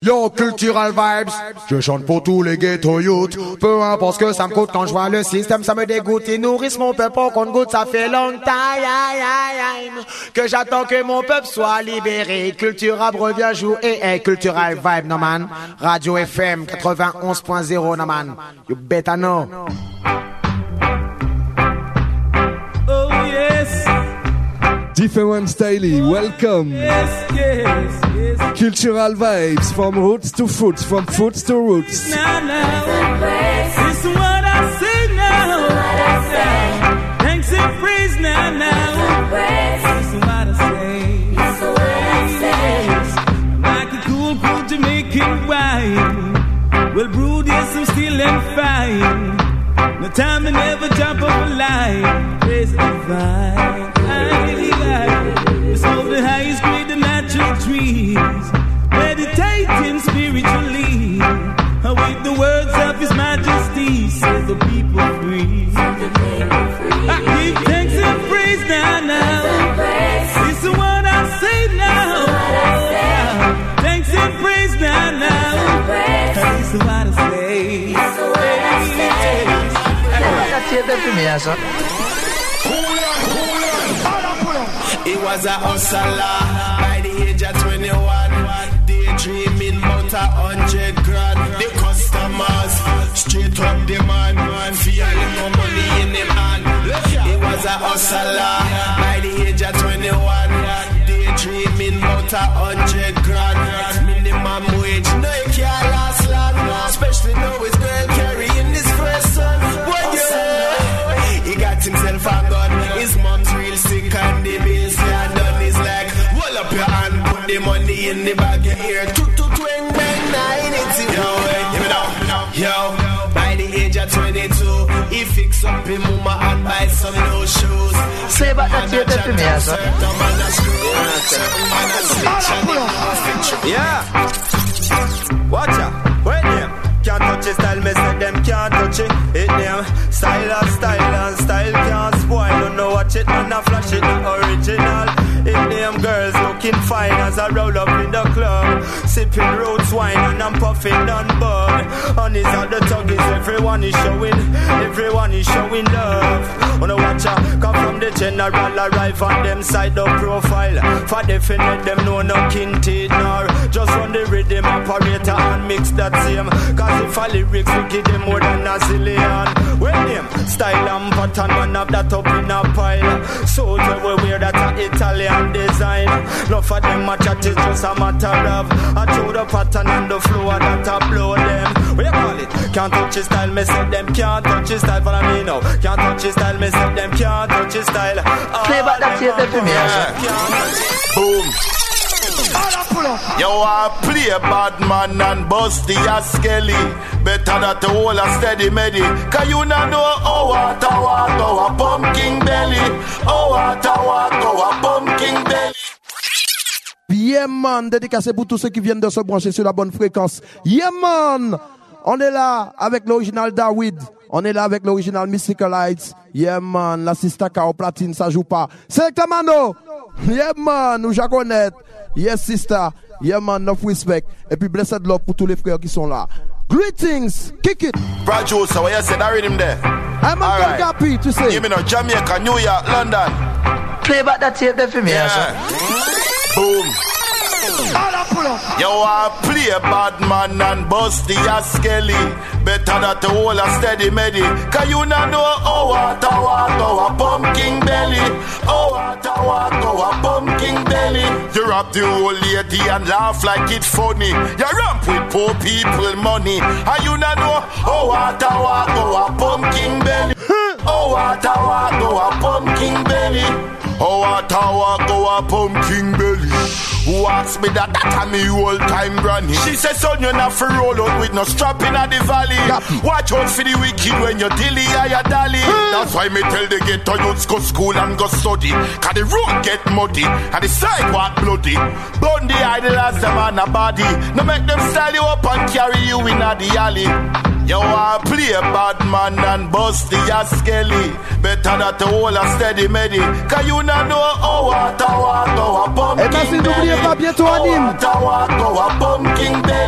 Yo, Cultural Vibes, je chante pour tous les ghetto youth. Peu importe ce que ça me coûte quand je vois le système, ça me dégoûte. Ils nourrissent mon peuple pour qu'on goûte, ça fait long time que j'attends que mon peuple soit libéré. Cultural revient jouer, Cultural Vibe, no man. Radio FM 91.0, no man. You better know. Oh yes. Different style, welcome. Yes, yes, yes. Cultural vibes from roots to fruits, from fruits to roots. Now, this is what I say now. Thanks and praise now. This is what I say. Like a cool Jamaican wine. Well brewed, yes, I'm still and fine. No time to never jump off a line. Praise the divine. It's of the highest grade of natural trees, meditating spiritually, with the words of His Majesty, set the people free. I give thanks and praise now. This is what I say now. Thanks and praise now. This is what I say. He was a hustler by the age of 21, daydreaming about 100 grand. The customers straight up demand, feeling no money in him hand. He was a hustler by the age of 21, daydreaming about 100 grand. Minimum wage, no he can't last long, especially now his girl carrying his first son. What you say? He got himself a gun, his mom's real sick and the bills can't done. He's like, hold up your hand, put the money in the bag, your ear, 2 to 29, it's yo, by the age of 22, he fix up his mama and buy some new shoes. Say about that shit to me, yeah. Watch out, wait them. Can't touch his style, me say them can't touch it. It them style and style can't spoil. Don't know watch it, man, I flash it, not original. It them girls looking fine as I roll up in the club, sipping roots wine and I'm puffing on bud. Honeys at the tuggies, everyone is showing love. Wanna watch out, come from the general arrive on them side of profile. For definite them know no kinted nor just run the rhythm operator and mix that same. Cause if I lyrics we give them more than a zillion. When them style and pattern man have that up in a pile. So we wear that Italian design. No for them match it is just a matter of I show the pattern and the flow that I blow them. What you call it? Can't touch his style, me say them can't touch his style. Follow me now. Can't touch his style, me say them can't touch his style. Play back that shit for me. Boom. Yo, I play bad man and bust the Skelly. Better that the whole a steady medi. Cause you not know how water a pumpkin belly. Oh, water a pumpkin belly. Yeah man, dédicacé pour tous ceux qui viennent de se brancher sur la bonne fréquence. Yeah man, on est là avec l'original David. On est là avec l'original Mystical Lights. Yeah man, la Sista K au platine, ça joue pas. C'est Mano. Yeah man, nous ja connaît. Yes sister. Yeah man, enough respect. Et puis blessed love pour tous les frères qui sont là. Greetings, kick it. Producer, what you said, I read him there. I'm a happy to say. You mean Jamaica, New York, London. Play back that tape there for me, yeah. Boom. Yo, I play bad man and bust the Skelly. Better that the whole a steady medi. Cause you not know how water a pumpkin belly. Oh, water a pumpkin belly. You rap the old lady and laugh like it's funny. You ramp with poor people money. And you not know how water a pumpkin belly. Oh, water a pumpkin belly. Oh, water a pumpkin belly. Who asked me that I'm me old time granny. She said, son, you're not for roll out with no strap in the valley. Watch out for the wicked when you're dilly or you dally. That's why me tell the ghetto youths go school and go study. Cause the road get muddy and the sidewalk bloody. Burn the idol as them on a body. No make them style you up and carry you in the alley. Yo, I play bad man and bust the Skelly. Better that the whole a steady medi. Cause you not know how water a pumpkin belly. Pas bientôt a pumpkin belly.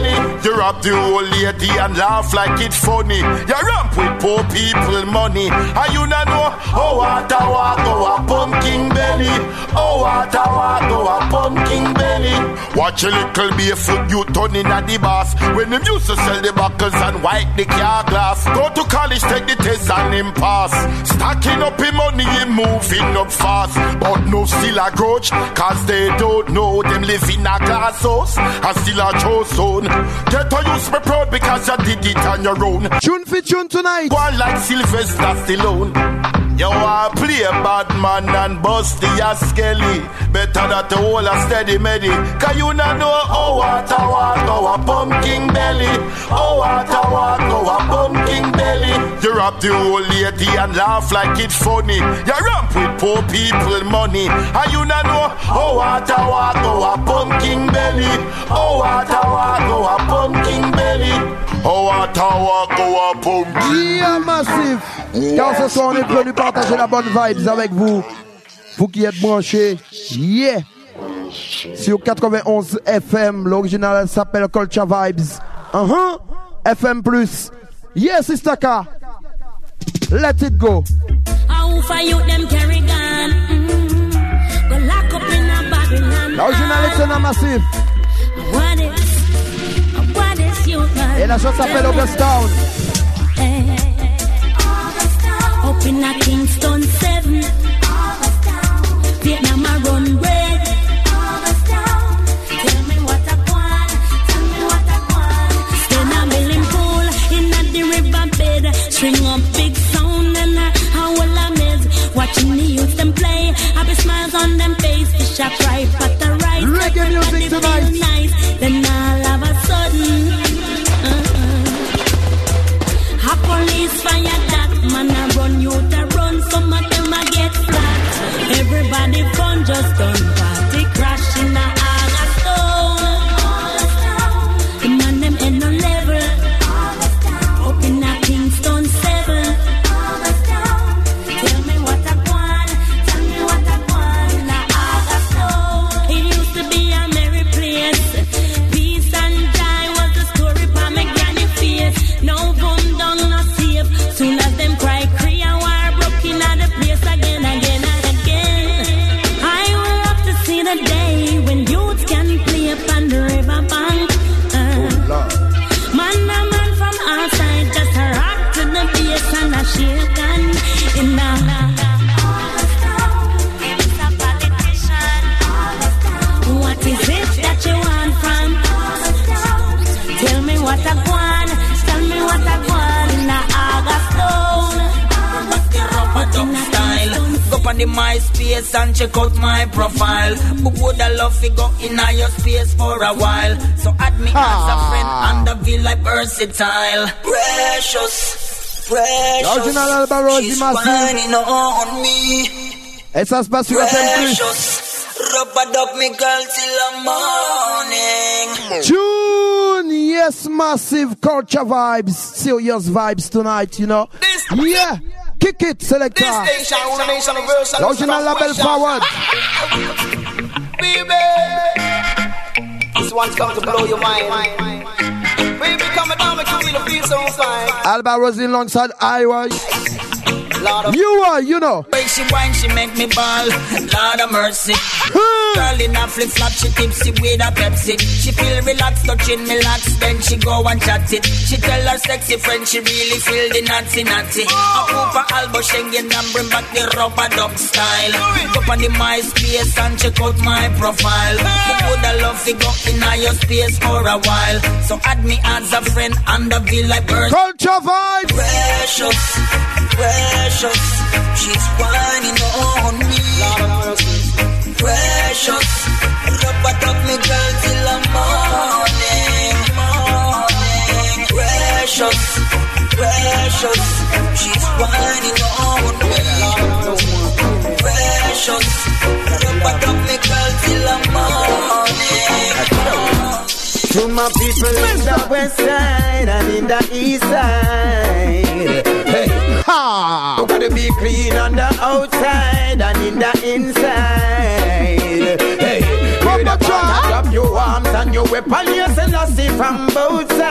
You rob the old lady and laugh like it's funny. You ramp with poor people money. And you not know how water walk go a pumpkin belly. Oh, water walk go a pumpkin belly. Watch a little barefoot you turning at the boss. When them used to sell the buckles and wipe the car glass. Go to college, take the test and him pass. Stacking up him money, him moving up fast. But no still a grudge, cause they don't know them live in a glass house and still a chose zone. Get to use me proud because you did it on your own. Tune for tune tonight. One like Sylvester Stallone. You are play bad man and bust the Skelly. Better that the whole a steady meddy. Cause you not know how water walk go a pumpkin belly. Oh water walk go a pumpkin belly. You rob the old lady and laugh like it's funny. You ramp with poor people money. And you not know how water walk go a pumpkin belly. Oh water walk go a pumpkin belly. Oh water walk go a pumpkin. Yeah, massif. Car ce soir on est venu partager la bonne vibes avec vous. Vous qui êtes branchés. Yeah. Sur 91 FM. L'original s'appelle Culture Vibes. FM+. Yes, Sister K. Let it go. L'original est un massif. Et la chose s'appelle Augustown. Up in a Kingston 7, Vietnam a run red. Tell me what I want, tell me what I want. Spin a milling pool in a the riverbed. String up big sound and a howl a mess. Watching the youth them play, happy smiles on them face. Fish a fry, pot a rice. Reggae music tonight. Nice. Then all of a sudden, a police fire that. Man a run, you to run, some of them a get flat. Everybody fun just done party crash in a Augustone. The man them in no level. Up in a Kingston 7. Tell me what I want, tell me what I want in a Augustone. It used to be a merry place. Peace and joy was the story for me granny face. No boom down, no safe. Soon as them cry, war broke in the place again, again, and again. I will love to see the day when youths can play upon the river bank. Man from outside just a rock to the bass and a shake and in it's a politician. What is it that you want from? Tell me what I want, tell me what I want in a style. Go on the MySpace and check out my profile. Who would I love to go in your space for a while? So add me as a friend and the feel like versatile. Precious, precious. L'original Alba Rosie Massive. On me. Et ça se passe sur FM+. Rub up me girl till the morning. June, yes, massive culture vibes, serious vibes tonight, you know. Yeah. Kick it, selector. This station will remain universal. Original label forward. Baby, this one's come to blow your mind. Baby, come down, make you feel so fine. Alba Rosie alongside Iowa. You are, you know. When she whine, she make me ball. Lord of mercy. Girl in a flip-flop, she tipsy with a Pepsi. She feel relaxed, touching me locks, then she go and chat it. She tell her sexy friend she really feel the natty. A Cooper Albo Schengen and bring back the rubber duck style. Go on the MySpace and check out my profile. Who woulda love to go in your space for a while? So add me as a friend and the feel like bird. Culture vibe. Precious, precious. She's whining on me. Precious, rub up me girl till the morning. Precious, precious. She's whining on me. Precious, rub up me girl till the morning. To my people in the west side and in the east side. Hey, ha! You gotta be clean on the outside and in the inside. Hey, come on, drop your arms and your weapon, yes, and I see from both sides.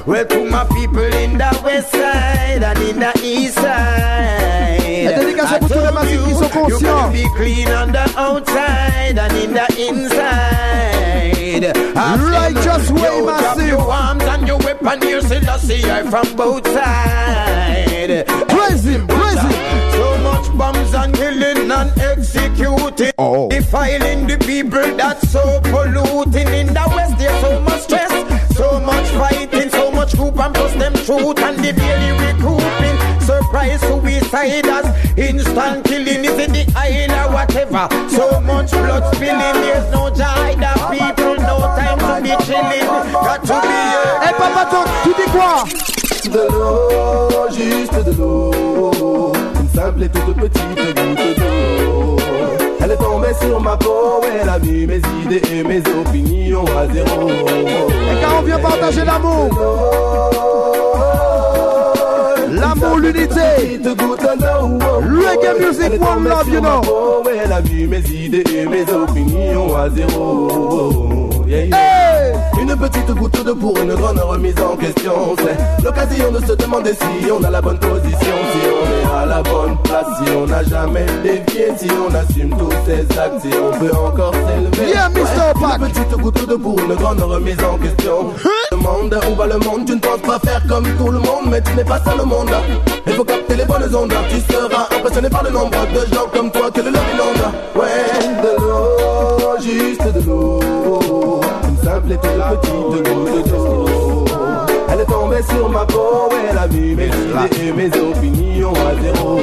Well, to my people in the west side and in the east side, I told you can be clean on the outside and in the inside. Righteous way, massive. Your arms and your weapon, you see I from both sides. Praise him, praise him. So much bombs and killing and executing, defiling the people that's so polluting. In the west there's so much stress, so much fighting, so much group and plus them truth and the daily recouping. Surprise suiciders, instant killing, is it the island or whatever? So much blood spilling, there's no joy, the people, no time to be chilling. Got to be Hey Papa Tonk, tu dis quoi? De l'eau, juste de l'eau, une simple et toute petite goutte d'eau. Elle est tombée sur ma peau, elle a mis mes idées et mes opinions à zéro. Et quand on vient partager l'amour, l'amour, l'unité, reggae music, one love, you know. Elle a mis mes idées et mes opinions à zéro. Yeah, yeah. Hey! Une petite goutte d'eau pour une grande remise en question. C'est l'occasion de se demander si on a la bonne position, si on est à la bonne place, si on n'a jamais dévié, si on assume tous ses actes, si on peut encore s'élever. Yeah, Mr. Pack. Une petite goutte d'eau pour une grande remise en question. Demande où va le monde, tu ne penses pas faire comme tout le monde, mais tu n'es pas ça le monde. Il faut capter les bonnes ondes, tu seras impressionné par le nombre de gens comme toi que le love inonde. Ouais, de l'eau, juste de l'eau. Simple et toute petite goutte d'eau. Elle est tombée sur ma peau, elle a mis mes idées et mes opinions à zéro.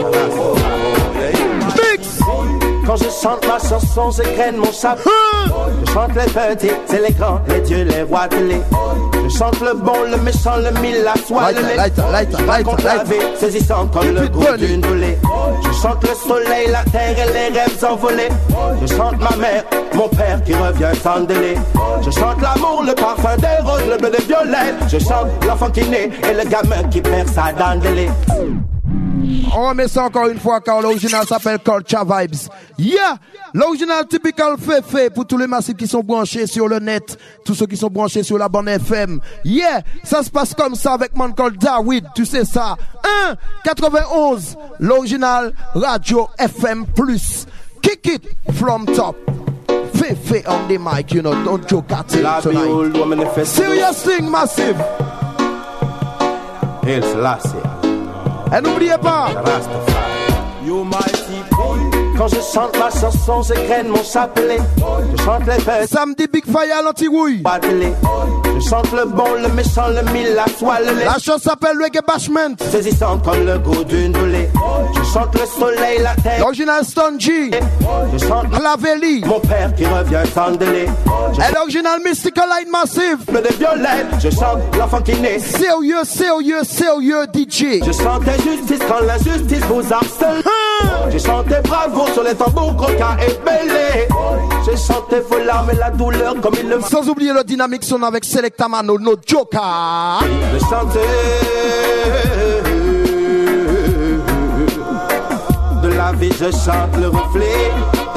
Quand je chante ma chanson, je craigne mon chapeau. Je chante les petits, c'est les grands, les dieux, les rois télé. Je chante le bon, le méchant, le mille, la soie, le lait. Je raconte la vie, saisissant comme le goût d'une volée. Je chante le soleil, la terre et les rêves envolés. Je chante ma mère, mon père qui revient sans délai. Je chante l'amour, le parfum des roses, le bleu des violettes. Je chante l'enfant qui naît et le gamin qui perd sa dent de lait. On remet ça encore une fois car l'original s'appelle Culture Vibes. Yeah! L'original typical fait pour tous les massifs qui sont branchés sur le net, tous ceux qui sont branchés sur la bande FM. Yeah! Ça se passe comme ça avec man called David, tu sais ça. 1-91, l'original Radio FM+. Kick it from top. Fefe on the mic, you know, don't joke at it tonight. Serious thing, massive. It's Lassie. Et n'oubliez pas, quand je chante ma chanson, je craigne mon chapelet. Je chante les fêtes. Samedi Big Fire l'anti-rouille. Je chante le bon, le méchant, le mille, la soie, le lait. La chose s'appelle Reggae Bashment. Saisissante comme le goût d'une volée. Je chante le soleil, la terre. L'original Stone G. Je chante Clavelli. Mon père qui revient sans délai. Et l'original Mystical Light Massive. Bleu de violette. Je chante l'enfant qui naît. Sérieux DJ. Je chante injustice quand l'injustice vous harcèle. J'ai chanté bravo sur les tambours, coca et belé. J'ai chanté vos larmes et la douleur comme il le faut. Sans oublier le dynamique son avec Selecta Mano, no Joker. Je chantais de la vie, je chante le reflet.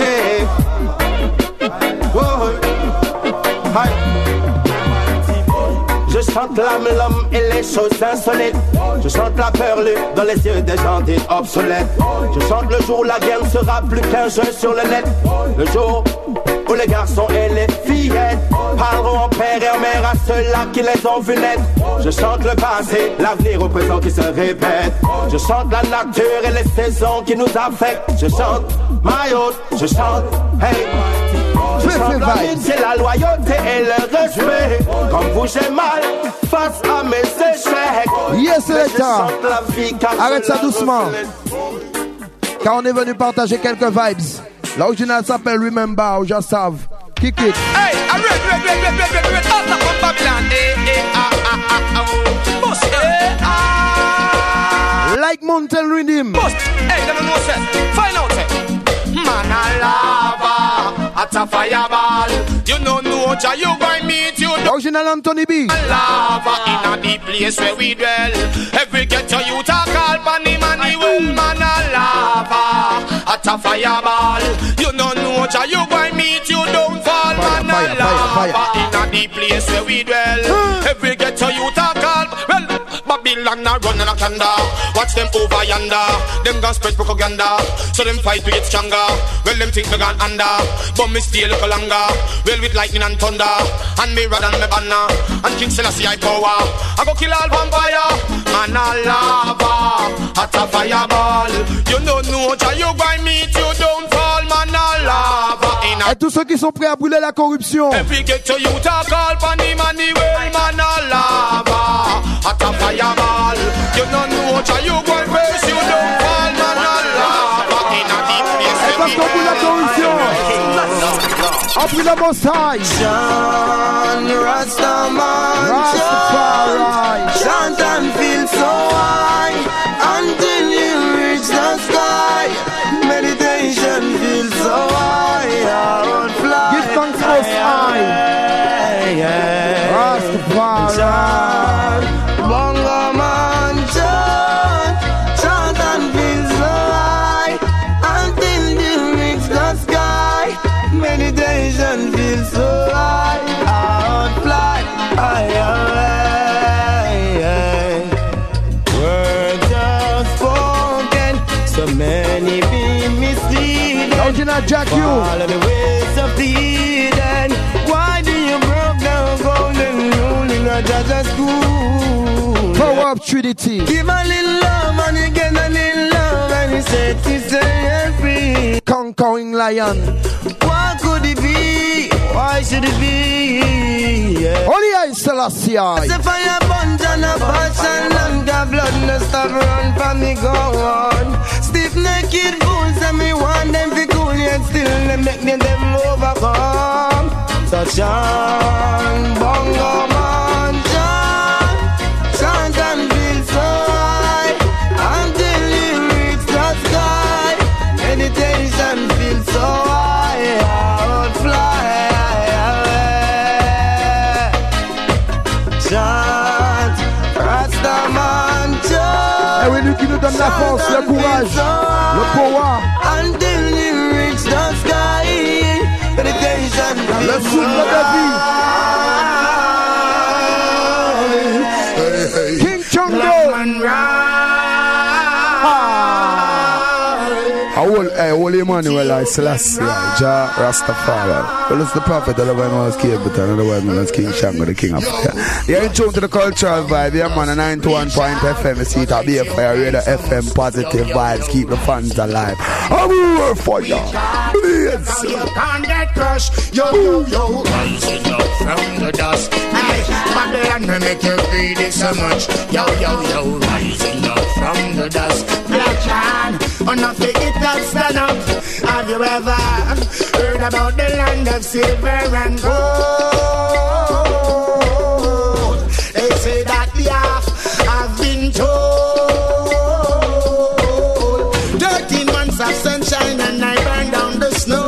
Je chante l'homme et les choses insolites. Je chante la peur lue dans les yeux des gens dits obsolètes. Je chante le jour où la guerre ne sera plus qu'un jeu sur le net. Le jour où les garçons et les fillettes parleront en père et en mère à ceux-là qui les ont vus naître. Je chante le passé, l'avenir au présent qui se répète. Je chante la nature et les saisons qui nous affectent. Je chante my own, je chante hey. Je chante l'amitié, la loyauté et le respect. Comme vous j'ai mal face à mes échecs. Yes, Selecta. Arrête ça doucement. Car on est venu partager quelques vibes. L'original s'appelle Remember, ou just savent. Kick it. Hey, I read. Out of Babylon. Like Mountain Rhythm. Hey, let me know, sir. Find out, sir. Man a lava, at a fireball. You know, Jah, you going meet you. Original Anthony B. Lava in a deep place where we dwell. Every ghetto you talk all Panny Manuel. Man a lava, at a fireball. You know, Jah, you going meet you downfall. Man a lava in a deep place where we dwell. Every ghetto you talk all. kill and a run and a candor. Watch them over yonder. Them gon' spread propaganda. So them fight to get stronger. Well, them think me gone under. But me stay a little longer. Well, with lightning and thunder. And me rod and me banner. And King Selassie I power. I go kill all vampire. Man a lava. Hot a fireball. You don't know how you by meet you don't fall. Man a lava. Et tous ceux qui sont prêts à brûler la corruption. Every get to you talk all panny money well. Man a lava. Hot a fireball. You don't know how you by face you don't fall. Man a lava. In a deep place. Et parce qu'on brûle la corruption. On brûle la montagne. John Rastaman, chant and feel so high until you reach the sky. Meditation feels so high, I won't fly. Give thanks most high. Rastafari, Bongo man, chant and feel so high until you reach the sky. Meditation feels so high, I won't fly. Words are spoken, so many be misleading. Original Jack you. Follow the ways of the Eden. Why do you broke down golden rule in a judge's school? Power up Trinity. Give a little love and you get a little love and you set yourself free. Conquering lion. What could it be? Why should it be? Yeah. Holy I Selassie. As a fire bunch and a passion and the blood no stop run for me go on. Stiff naked fools and me want them to cool yet still they make them overcome. So chant, bongo man, chant and feel so high until you reach the sky. Meditation feels so high, I would fly. Chant, Rastaman, chant. Et oui, lui qui nous donne la force, le courage, le pouvoir. Until you reach the sky. Meditation le souffle de vie. King Chongo. Holy Emmanuel, I Selassie, Jah Rastafari. Well, it's the prophet of the one was King, but another one was King Shango, the king of fire. You're in tune to the cultural vibe, yeah, man, 91.1 FM. You see it, I'll be a fire, radio FM, positive vibes, keep the fans alive. I'm here for you. Yes. You can't get crushed, yo, rising up from the dust. Babylon will make you greedy so much. Yo, rising up from the dust. Black man, enough to eat that stand up. Have you ever heard about the land of silver and gold? They say that the half have been told. 13 months of sunshine and I burn down the snow.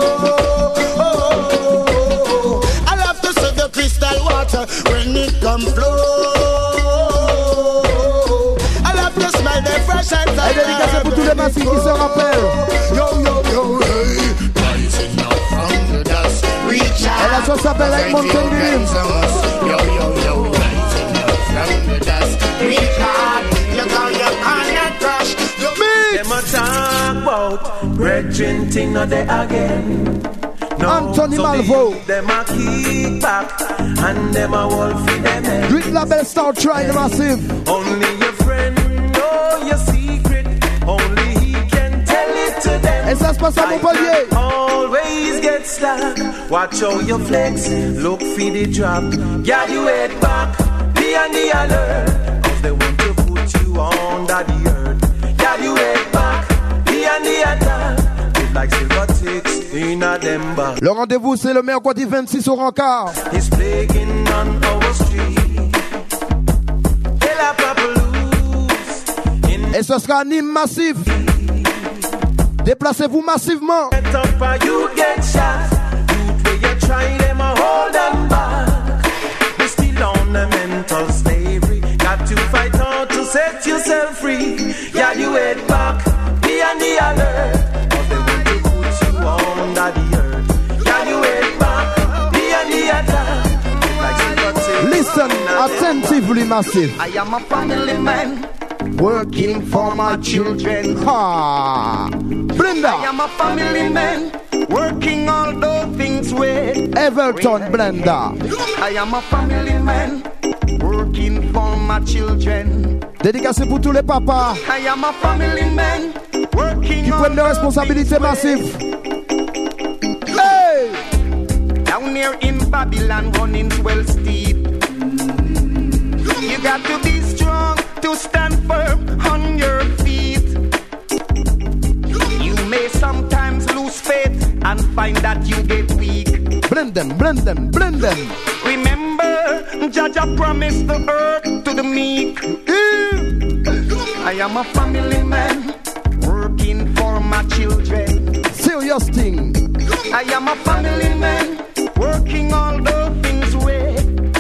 I love to serve the crystal water when it comes flow. I love to smell the fresh and Et dédicace pour tous les massifs qui se rappellent. Yo, hey. Rising up from the dust. Reach out. Et la chose s'appelle like Mountain Dream. Yo, rising up from the dust. Reach out. You can't get crushed. Them a talk about brethren thing not there again. No, Anthony so Malvo. Them a kick back and them a wolf in them head. Great label start trying the massive. Only your friend know your secret. Only he can tell it to them. Et ça se passe à Montpellier. Always get stuck. Watch how you flex. Look for the drop. Get you head back. Be on the alert. Cause they want to put you under the earth. Get you head back. Be on the attack. Like silver ticks in a them back. Le rendez-vous c'est le mercredi 26 au Rancard. He's plaguing on our street. Hell up loose. Et ce sera un hymne massif. Déplacez-vous massivement. Get up or you get shot. Youth where you try them a hold them back. We still on the mental slavery. Got to fight hard to set yourself free. Yeah, you head back. Be on the alert. Under the earth, can you head back? Be on the attack. Like listen, Attentively massive. I am a family man, working for my children. Ha! Blender. I am a family man, working all those things with Everton Blender. I am a family man, working for my children. Dédicacé pour tous les papas I am a family man, working qui prennent des responsabilités massives. Hey! Down here in Babylon, running 12 steep. You got to be strong to stand firm on your feet. You may sometimes lose faith and find that you get weak. Blend them, blend them, blend them. Remember, Jaja promised the earth to the meek. I am a family man, working for my children. Serious thing. I am a family man, working all the things way.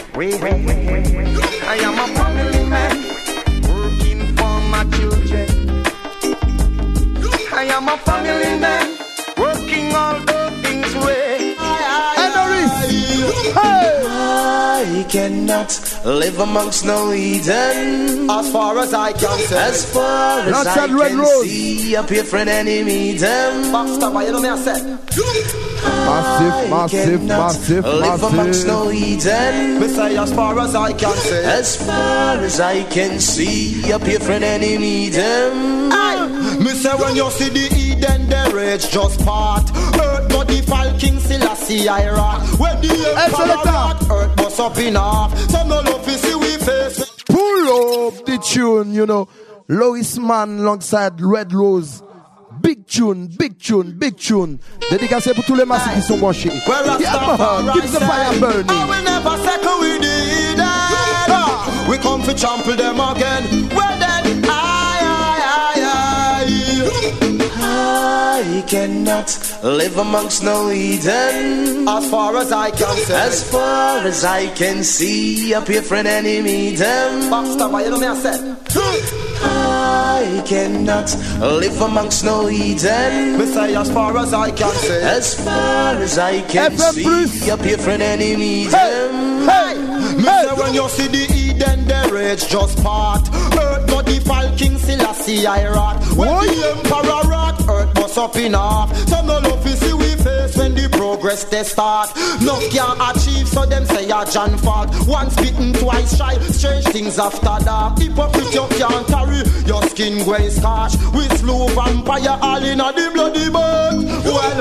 I am a family man, working for my children. I am a family man, working all the things way. I cannot live amongst no Eden. As far as I can say. As far as Not I Red can Rose. see, up here for an enemy them. Baxter, you know me I said. Massive. Live amongst no Eden. Me say as far as I can say. As far as I can see, up here for an enemy them. Me say when you see the Eden, the rage just part. Earth body fall King Selassie I rock. When the emperor rock, earth bust up in half. Some no love is see we face. Pull up the tune, you know. Lois Man alongside Red Rose. Big tune. Dédicacé pour tous les massifs qui sont branchés. Yeah, man. Keep the fire burning. I will never second with the Eden. We come to trample them again. Well then, I cannot live amongst no Eden. As far as I can say. As far as I can see, up here for an enemy them. Baxter, you know me I said. I cannot live amongst no Eden. Me say as far as I can say. As far as I can see, up here for an enemy them. Me say when you see the Eden, the rage just part. Earth body fall King Selassie I rock. When the emperor rock, earth bust up in half. Some no love is see we face when the progress they start. No can achieve, so them say a John fault. Once bitten, twice shy, strange things after that. Hypocrite you can't carry, your skin going scorch. We slew vampire all in a the bloody bird. Well,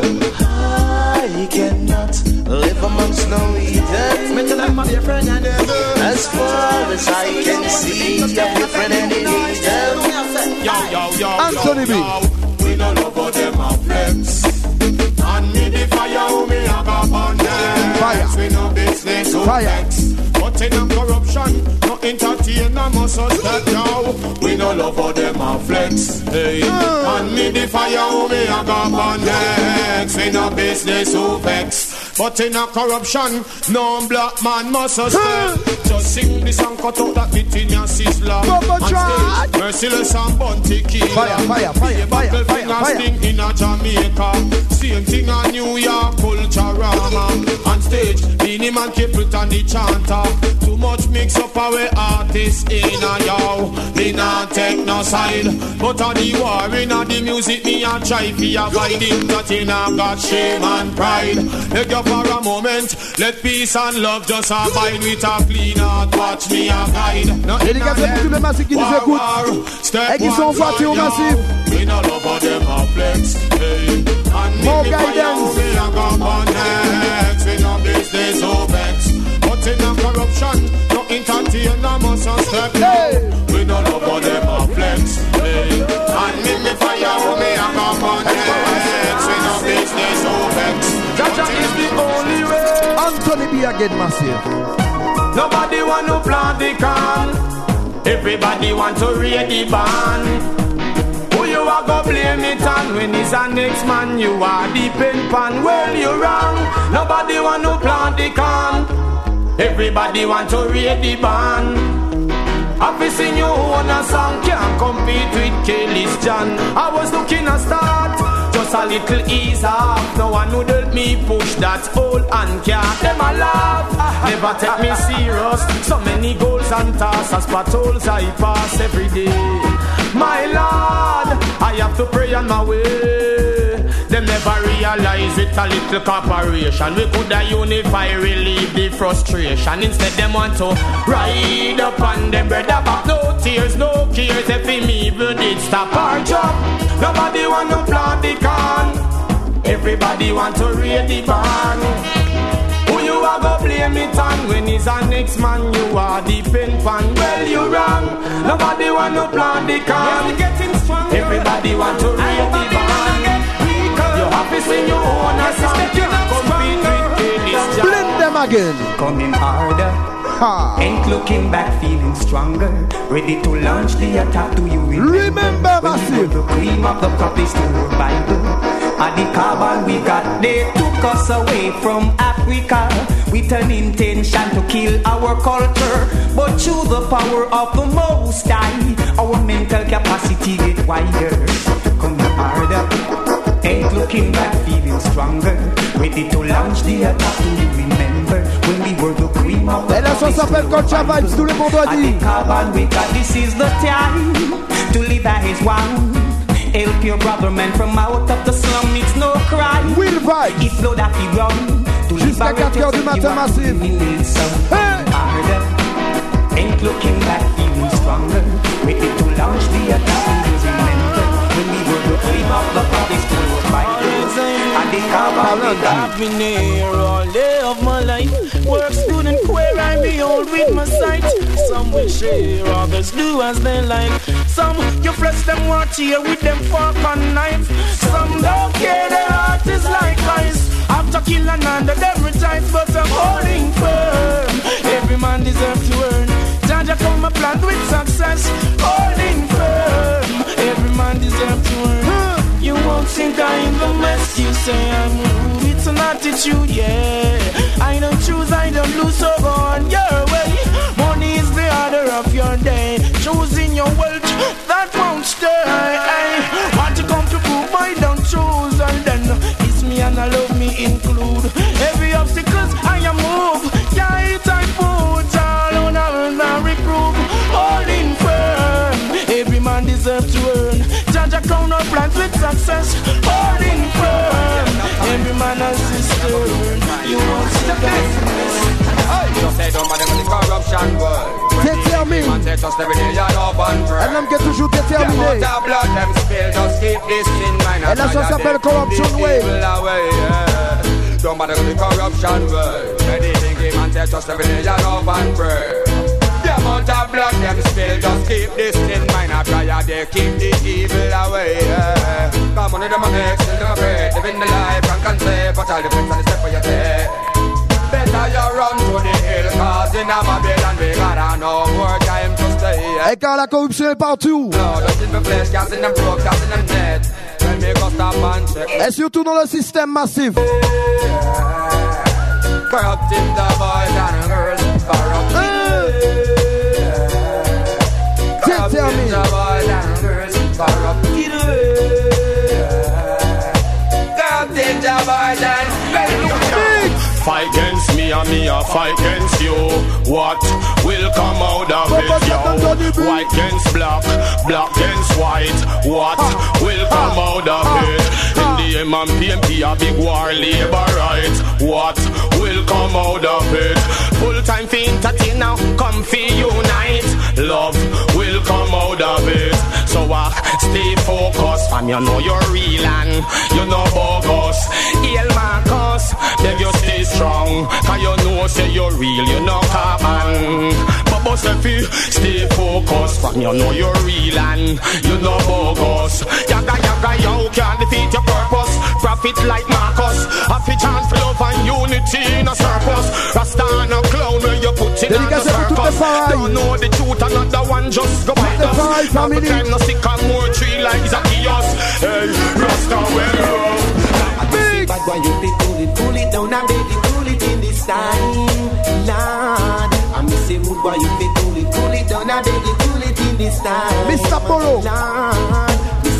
I cannot live amongst no Eden. Me tell them my dear friend and as far as I can see, up here for an enemy them. Yo, Anthony B. We don't know about them a flex. And me the fire who me a go burn them. Fire. We no business who Fire. flex. But in a corruption, no entertain, no must step now. We no love how them a flex. Hey. And me the fire who me a go burn them. We no business who vex. But in a corruption, no black man must step. Just sing the song, cut out that bit in your sizzler. On stage, Merciless and Bounty Killer. Fire. Sting in a Jamaica. Same thing a New York, Culturama. On stage, Beanie Man, Capleton, the chanter. Too much mix up our artists in a yo. Me not take no side. But on the war, in a the music, me a try fi avoid it. That in a got shame and pride. Let go for a moment. Let peace and love just abide with a clean heart. Watch me a guide. Dédicacé pour tous les massifs qui nous écoutent et qui sont voiture au massif. We no love how them a flex. Hey. More guidance. We a go connect. We no business who vex. But in a corruption, no entertain, no must step. Hey. We no love how them a flex. Hey. And me fire who me a go connect. We no business who vex. That is the only way. Anthony B again massive. Nobody want to plant the can. Everybody want to read the band. Who you are go blame it on? When it's a next man you are the pen pan. Well you wrong. Nobody want to plant the can. Everybody want to read the band. I've seen you on a song can't compete with Kelly's John. I was looking a start. Just a little ease off. No one would help me push that old handicap. Them a laugh, never take me serious. So many goals and tasks as patrols I pass every day. My Lord, I have to pray on my way. Them never realize with a little cooperation we could have unify, relieve the frustration. Instead them want to ride up on them brother back. No tears, no cares if him even did stop our job. Nobody want to plant the corn. Everybody want to raid the barn. Who you are go blame it on when he's a next man? You are the pen pan. Well you wrong. Nobody want to plant the corn. Everybody want to raid the barn. You happy sing your own as a compete with this job. Blend them again. Coming harder. Ain't looking back, feeling stronger. Ready to launch the attack. Do you remember Massive? The cream of the crop is still Bible. And the carbon we got, they took us away from Africa with an intention to kill our culture. But through the power of the Most High, our mental capacity get wider. Coming harder. Ain't looking back, feeling stronger. Ready to launch the attack. Do you remember when we were the cream of the crop? Et la chanson s'appelle Culture Vibes tous les vendredis. This is the time to live as one. Help your brother man from out of the slum. It's no crime. Will Vibes. It's flow that we run. Jusqu'à 4h du matin Massive. Hey. Ain't looking back, feeling stronger. Ready to launch the attack. Do you remember when we were the cream of the crop? It's still and the carbon I've been here all day of my life. Work, student, queer, I behold with my sight. Some will share, others do as they like. Some you flesh them watch here with them fork and knife. Some don't care, their heart is like ice. After kill another, them rejoice, but I'm holding firm. Every man deserves to earn. Jaja come a plant with success, holding firm. Every man deserves to earn. You won't think I'm the mess. You say I'm rude, it's an attitude, yeah. I don't choose, I don't lose, so go on your way. Money is the order of your day. Choosing your wealth, that won't stay. Want to come to prove I don't choose, and then it's me and I love me include. Every obstacles I am move, yeah, it's I put all on a reprove. Holding firm, every man deserves to earn. Jaja crown our plans with success, holding firm. Every man has his turn. You won't see that. You say don't matter with the corruption world. Déterminé. Elle aime que toujours déterminé. Et la chanson s'appelle Corruption Way. Don't matter with the corruption world. Anything him and tell us every day you love and pray. The amount of blood them spill, just keep this in mind. I try they keep the evil away. Come on, them a make, still them a pray. Living the life and can say, but all the friends on the step for your day. Better you run to the hill, cause in a Babylon we got no more time to stay. Et car la corruption est partout. No, just in the flesh, cast in them broke, cast in them dead. When we go stop and check. Et surtout dans le système massif. Corrupting the boys and girls, corrupting. Corrupting the boys and girls, corrupting. Corrupting the boys and girls. Fight against me and me a fight against you. What will come out of it, yo? White against black, black against white. What will come out of it? In the MMPMP a big war, labor rights. What will come out of it? Full time for entertain now, come for unite. Love will come out of it. So stay focused, fam, you know you're real and you know bogus. Hail Marcus, beg you stay strong, cause you know say you're real, you know carbon. But if you stay focused, fam, you know you're real and you know bogus. Yaga yaga yo can't defeat your purpose. Profit like Marcus, happy chance for love and unity in a circus. Rasta and a clown where you put in a circus. Don't know the truth, another one just go by us. Every time no sick and more tree like Zacchaeus. Hey, Rasta well up. Bad boy, you be pull it down and baby, pull it in this time, Lord. I miss a mood boy, you be pull it down and baby, pull it in this time, Mr. Polo. Lord. Miss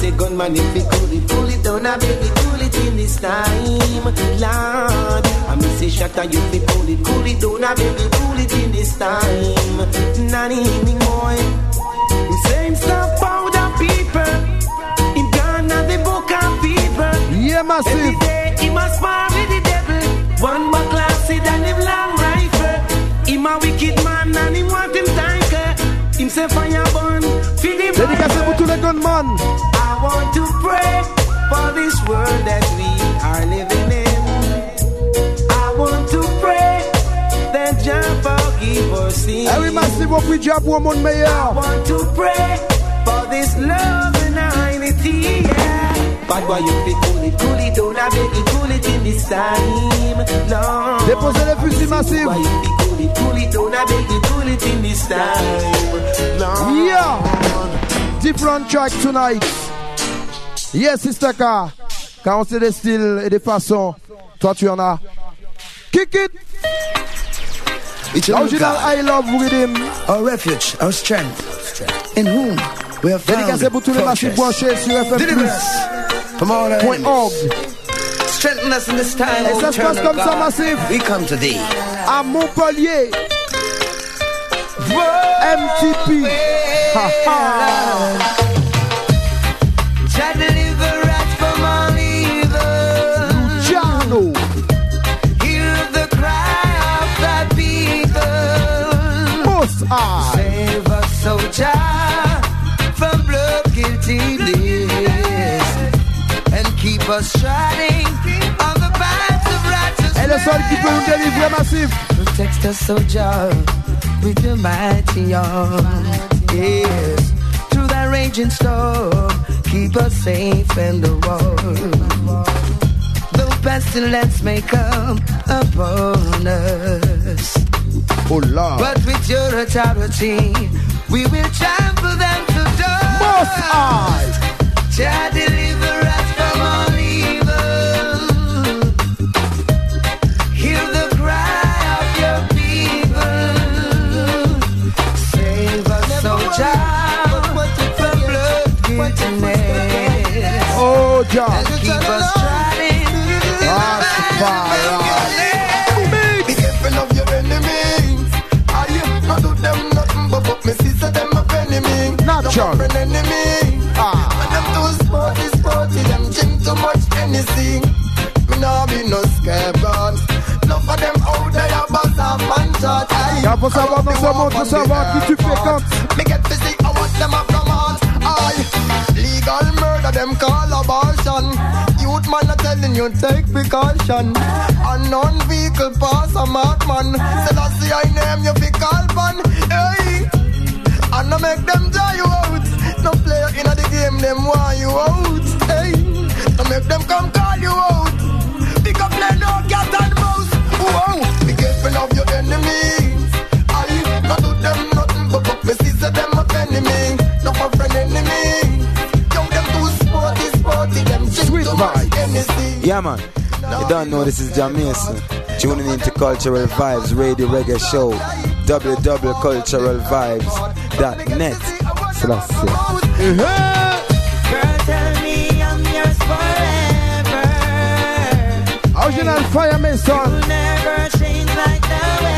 say gunman if you pull it down, I beg you pull it in this time, Lord. I me say shut up, you fi pull it down, I beg you pull it in this time. Not anymore. The same stuff about the people in Ghana, the book of people. Yeah, massive. Every day he must spar with the devil. One more class and him long rifle. Him a wicked man and him want him tanker. Him say fire burn, feed him. Dédicacé pour tous les gunmen. I want to pray for this world that we are living in. I want to pray that Jah forgive our sins. Eh oui, massive, on prie Dieu pour un monde meilleur. I want to pray for this love and unity, yeah. Bad boy, you fi cool it down, I beg you cool it in this time, Lord. Déposez les fusils massifs. Bad boy, you fi cool it down, I beg you cool it in this time, Lord. Yeah, different track tonight. Yes, Sister K. Car on sait des styles et des façons. Toi, tu en as. Kick it. Original I love rhythm. Our refuge, our strength. In whom we have found Dédicacé pour tous les massifs branchés sur FM+. From all our .org. Strengthen us in this time. Et ça se passe comme ça, massif. We come to thee. À Montpellier. MTP. Ha ha. Jah deliver us from all evil. Luciano. Hear the cry of the people. Most High. Save us, so Jah, from blood guilty days, and keep us shining on the path of righteousness. Et le seul qui peut nous délivrer, massif. Protect us, so Jah, with your mighty arm. Yes, through that raging storm, keep us safe in the world. Though pestilence may come upon us, oh Lord, but with your authority, we will trample them to dust. Most High. Jah deliver us from all evil. Hear the cry of your people. Save us, so Jah, from blood guiltiness. Oh Jah, and keep us shining in the light of Be careful of your enemies. I not do them nothing but me sister them a enemy. Not John. An enemy. And them too sporty, them drink too much anything. Me nah be no scapegoat. Enough of them out there bust a man shot. Y'a faut savoir dans ce monde, faut savoir qui tu fréquentes. Me get busy, I watch them up from out. Legal murder, them call abortion. Youth man are telling you take precaution. Unknown vehicle pass a madman. Say that's the I name you fi call pan. Hey, and I make them dry you out. No player in the game, them want you out. Hey, no make them come call you out. Pick up play no cat and mouse. Whoa, be careful of your enemies. I not do them nothing but me see them a enemy. No for friend enemy. Young them too sporty, them Sweet vibe. Yeah man, you don't know this is Jamaican. Tuning into Cultural Vibes Radio Reggae Show. www.culturalvibes.net. So that's it. Girl, tell me I'm yours forever. Original Fire Mason. You'll never change like the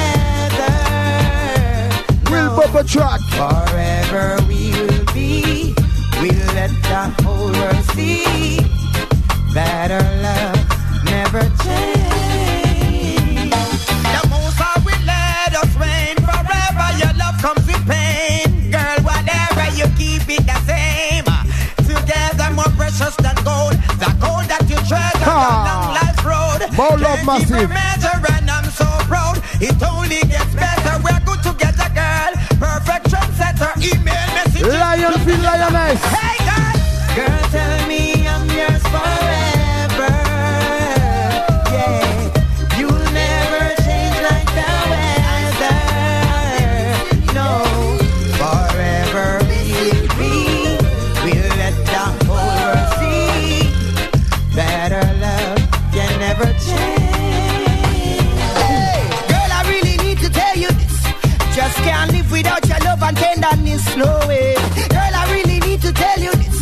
weather. Will Bubba track. Forever we will be. We'll let the whole world see that our love never change. The most I will let us reign forever. Your love comes with pain. Girl, whatever you keep it the same. Together more precious than gold. The gold that you treasure on long life's road. More love massive. Measure and I'm so proud. It only gets better. We're good together, girl. Perfect trendsetter. Email message. Lion feel lioness. Hey girl, girl, tell me I'm yours forever. Yeah, you'll never change like the weather. No, forever we'll be. We'll let the whole world see that our love can never change. Hey, girl, I really need to tell you this. Just can't live without your love and tenderness. No way. Girl, I really need to tell you this.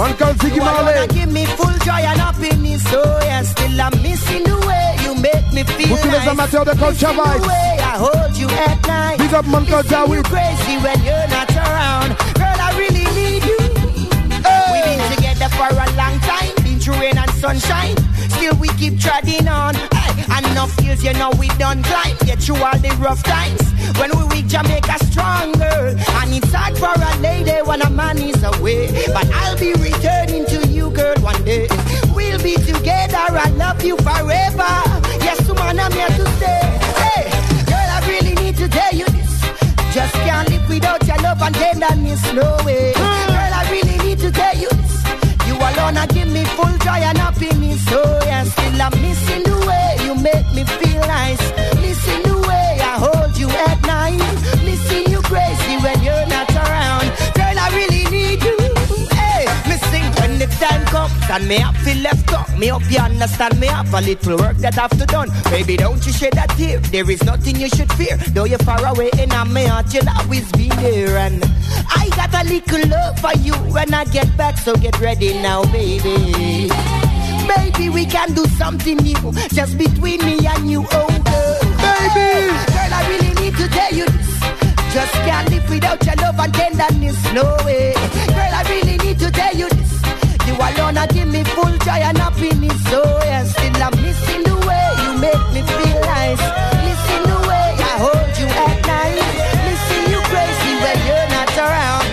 Uncle Ziggy Marley. Give me full joy and happiness, so yes, still I'm missing the way you make me feel Pour tous les amateurs de Culture Vibes. I hold you at night. Big up Uncle Dawi. Crazy when you're not around, girl. I really need you. Hey. We've been together for a long time, been through rain and sunshine. Still we keep treading on. Hey. And enough years, you know we done climb. Get through all the rough times. When we weak, Jamaica stronger. And it's hard for a lady when a man is away. But I'll be returning to you, girl, one day. We'll be together, I love you forever. Yes, woman, I'm here to stay. Hey, girl, I really need to tell you this. Just can't live without your love and tenderness, no way. Girl, I really need to tell you this. You alone, I give me full joy and happiness. So yeah, still I'm missing the way you make me feel nice. Missing the way I hold you at night. Missing you crazy when you're not around. Girl, I really need you. Hey, missing when the time comes and me have feel left out. Me hope you understand me have a little work that I've to done. Baby, don't you shed a tear. There is nothing you should fear. Though you're far away in my heart, you'll always be there. And I got a little love for you when I get back, so get ready now, baby. Baby, we can do something new, just between me and you, oh girl. Baby, girl, I really need to tell you this. Just can't live without your love and tenderness, no way. Girl, I really need to tell you this. You alone, I give me full joy and happiness, so yeah, still I'm missing the way you make me feel nice. Missing the way I hold you at night. Missing you crazy when you're not around.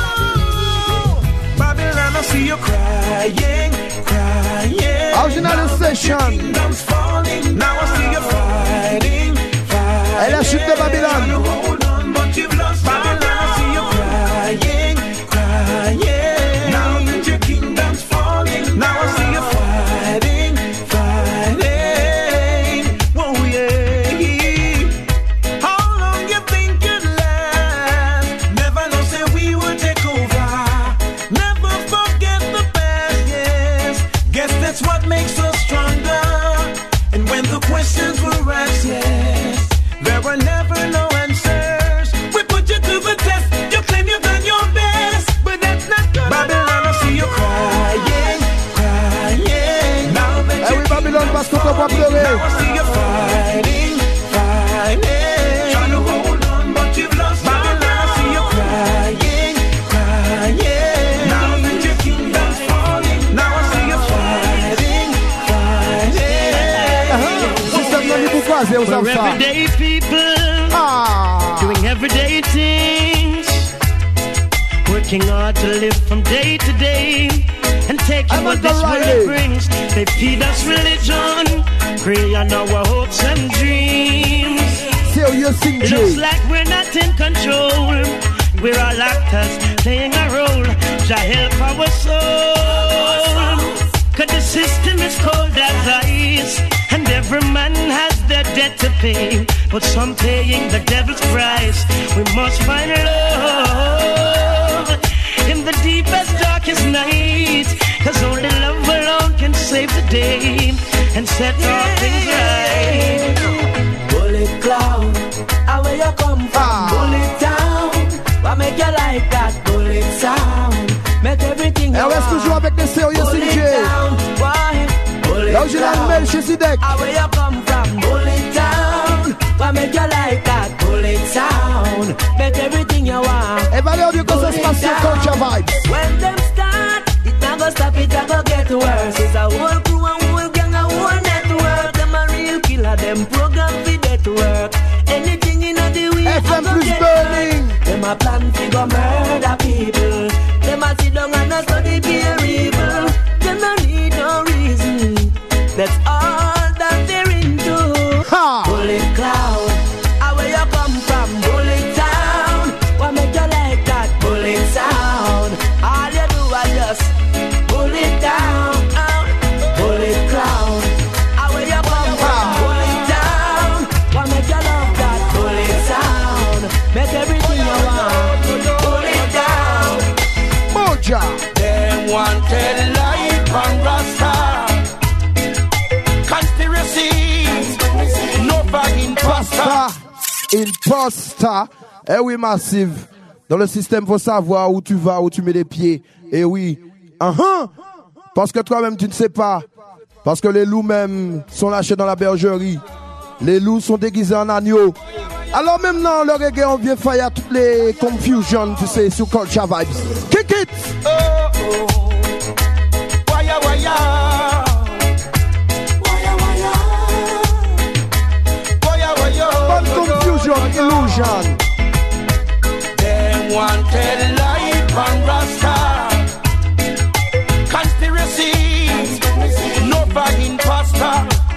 Babylon, I see you crying, crying. Original session. Now I see you fighting, fighting. Et la chute de Babylone. Hold on, but you've lost. Babylon, I see you crying, crying. Now that your kingdom's falling. Now I see you fighting, fighting. Whoa, yeah. How long you think you'd last? Never know, say we will take over. Never forget the past, yes. Guess that's what makes us stronger. And when the questions were asked, yes, there were never no answers. We put you to the test. You claim you've done your best, but that's not good. Babylon, I see you crying, crying. Now that Eh oui, Babylone, parce qu'on peut pas pleurer. now I see you fighting, fighting. Trying to hold on, but you've lost. Babylon, I see you crying, crying. Now that your kingdom's falling. Now I see you fighting, fighting. Système non libre croisé aux We're enfants. everyday people, doing everyday things, working hard to live from day to day, and taking what this world brings. They feed us religion, prey on our hopes and dreams. Looks like we're not in control. We're all actors playing a role to help our soul. 'Cause the system is cold as ice, and every man has their debt to pay, but some paying the devil's price. We must find love in the deepest, darkest night, 'cause only love alone can save the day and set all things right. Bullet cloud, how where you come from? Bullet town, what make you like that? Bullet sound, make everything. Et on reste toujours avec les Serious CJ. L'original Mel chez Sidek. How where you come from? Bullet town, what make you like that? Bullet sound, make everything you want. Et valeur du conseil spatial Culture Vibes. When them start, it never stop, it never get worse. It's a whole crew, a whole gang, a whole network. Them a real killer, them program for that work. Anything in the way, FM plus burning. Them a plan to go murder people. Them a sit down and a study pure evil. Them no need no reason. That's all that they're into. Bullet cloud, how where you come from? Bullet town, what make you like that? Bullet sound, all you do is just bullet down. Bullet cloud, how where you come from? Bullet town, what make you love that? Bullet sound, make everything you want. Bullet down. Moja. Them wanted life and Rasta. Conspiracies, no bag imposter. Imposter. Eh oui, Massive. Dans le système, faut savoir où tu vas, où tu mets les pieds. Et oui, Parce que toi-même, tu ne sais pas. Parce que les loups même sont lâchés dans la bergerie. Les loups sont déguisés en agneaux. Alors même dans le reggae, on vient faire toutes les confusions, tu sais, sur Culture Vibes. Kick it! Waya, waya. Waya, waya. Waya, waya. Bonne confusion, illusion. They want a light on Rasta. Conspiracy. No bad imposter.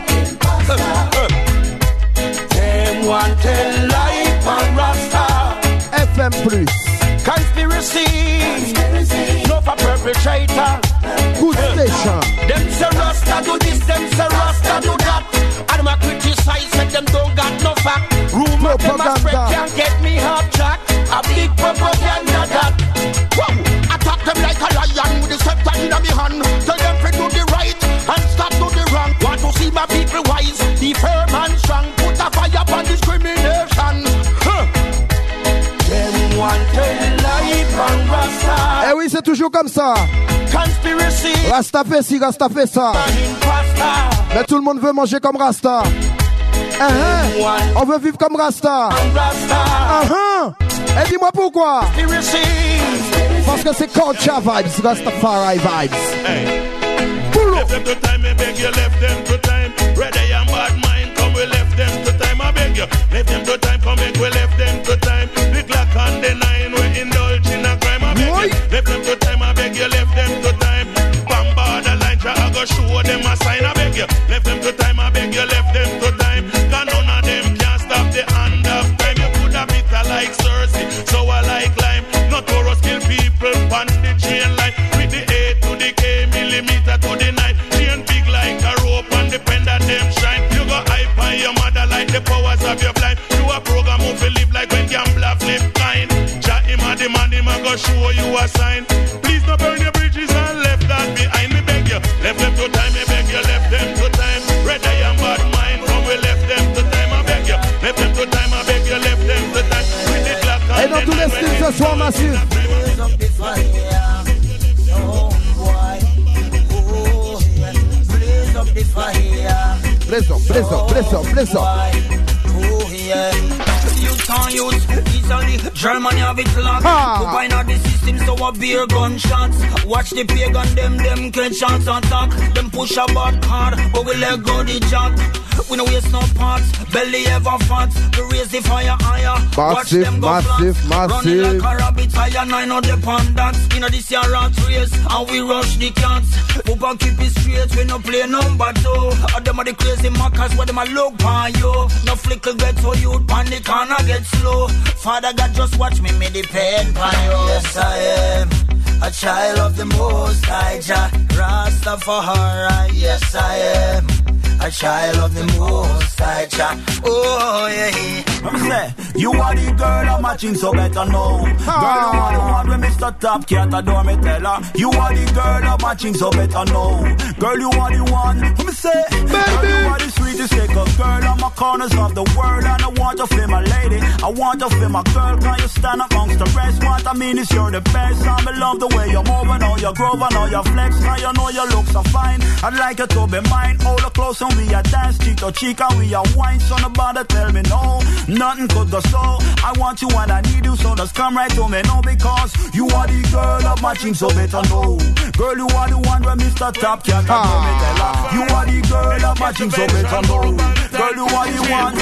They want a light on Rasta. FM+. Conspiracy. No for perpetrator. Good station. Them say Rasta do this, them say Rasta do that. And I criticize that them don't got no fact. Rumor them a spread can't get me off track. A big propaganda that. Whoa! Attack them like a lion with the scepter in my hand. Tell them to do the right and stop do the wrong. Want to see my people wise, the firm and strong. Put a fire upon discrimination. Them want a life on Rasta. Eh oui, c'est toujours comme ça. Conspiracy. Rasta fait ci, Rasta fait ça. Mais tout le monde veut manger comme Rasta. On veut vivre comme Rasta. Et dis-moi pourquoi. Parce que c'est Culture Vibes, Rastafari Vibes. Left them to time, I beg you, left them to time. Red eye and bad mind, come we left them to time, I beg you. Left them to time, come back, we left them to time. The clock on the 9, we indulge in a crime, I beg you. Left them to time, I beg you, left them to time. Bamba the line, I go show them a sign, I beg you. Left them to time, I beg you, left them to time. Cause none of them can stop the hand of time. You could have bitter like Cersei, so I like lime. Not Taurus kill people, on the train line. With the A to the K, millimeter to the 9. Chain big like a rope and depend on them shine. You go hype on your mother like the powers of your blind. Do a program who feel live like when gambler flip kind. Chat him and the man, him and go show you a sign. Please don't burn your bridges and left that behind. Me beg you, left them to time, me beg you, left them to time. Red eye and bad mind, from we left them to time, I beg you. Left them to time, I beg you, left them to time. With the clock on Et dans tous les styles ce soir, massif. Bless up. Oh yeah. Youth on youth, easily Germany have it locked. Who find out the system so a beer gunshots. Watch the pagan them catch shots attack. Them push a bad hard, but we let go the jack. We no waste no parts, belly ever fat. We raise the fire higher. Watch them go flat. Running like a rabbit higher, nine on the pandats. You know this year rat race, and we rush the cats. Poopa keep it straight, we no play number 2. Them are the crazy mockers, where them a look pan yo. No flicker get so you panic and I get slow. Father God just watch me depend pan yo. Yes I am a child of the Most High Jah Rastafari. Yes I am a child of the Most High Jah. Oh yeah. I'm say, you are the girl of my dreams, so better know. Girl, you are the one when Mr. Top Cat adore me, tell her. You are the girl of my dreams, so better know. Girl, you are the one. Let me say, girl, you are the sweetest cause girl on my corners of the world, and I want to feel my lady. I want to feel my girl. Can you stand amongst the rest? What I mean is you're the best. I love the way you're moving, all your groove and all your flex. Now you know your looks are fine. I'd like you to be mine. Hold her close and we are dance, cheek to cheek, and we are wine. So nobody tell me no, nothing could go so. I want you and I need you, so just come right to me now, because you are the girl of my dreams, so better know. Girl, you are the one where Mr. Top Cat and me tell her. You are the girl of my dreams, so better know. Girl, you are the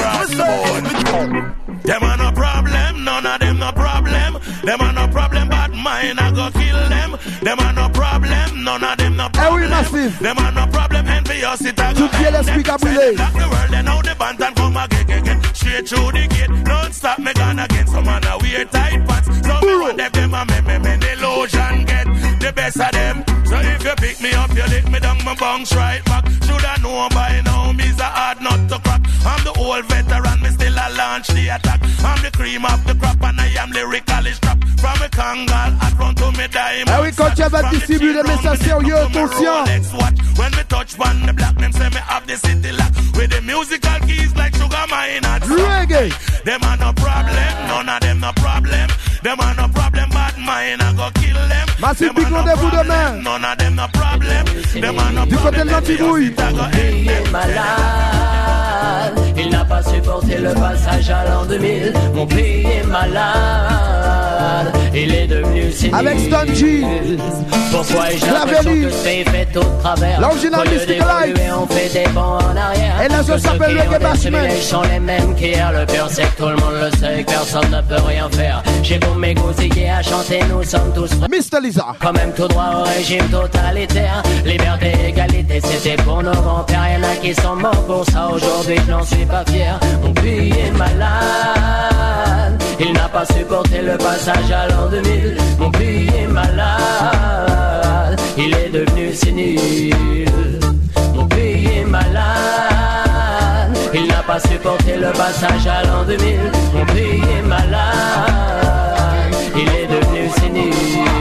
one. Them are no problem, none of them no problem. Them are no problem, but mine I go kill them. Them are no problem, none of them no problem. Them are no problem, envious it I go end them. Say them the world, they know the band and come again. Straight through the gate, don't stop me gone again. Some man a wear tight pants, so me want them a me illusion get the best of them. So if you pick me up, you lick me down, my bounce right back. Shoulda know by now, me's a hard nut to crack. I'm the old veteran, me still a launch the attack. I'm the cream of the crop and I am lyrically strapped. From a Kangal, I run to me diamond. Ah oui, quand tu vas distribuer des messages sérieux, conscient. When me touch one, the black them say me have the city lock. With the musical keys like sugar mine at reggae. Them are no problem, none of them no problem. Them are no problem, bad mind, I go kill them. Massive big rendez-vous demain. None of them no problem. Them are no du côté de l'Antigouille. Il est malade. Il n'a pas supporté le passage à l'an 2000. Mon pays est malade. Il est devenu cynique. Avec Stungy. Pourquoi ai-je l'impression que c'est fait tout de travers? L'original Mystic Light. On fait des bons en arrière. Et là, ça s'appelle le Bashman. Les sont les mêmes qu'hier. Le pire, c'est que tout le monde le sait, que personne ne peut rien faire. J'ai beau m'égosiller à chanter, nous sommes tous frères. Mr. Lisa. Quand même tout droit au régime totalitaire. Liberté, égalité, c'était pour nos grands-pères. Y'en a qui sont morts pour ça. Aujourd'hui, je n'en suis pas fier. Mon pays est malade. Il n'a pas supporté le passage à l'an 2000. Mon pays est malade. Il est devenu sénile. Mon pays est malade. Il n'a pas supporté le passage à l'an 2000. Mon pays est malade. Il est devenu sénile.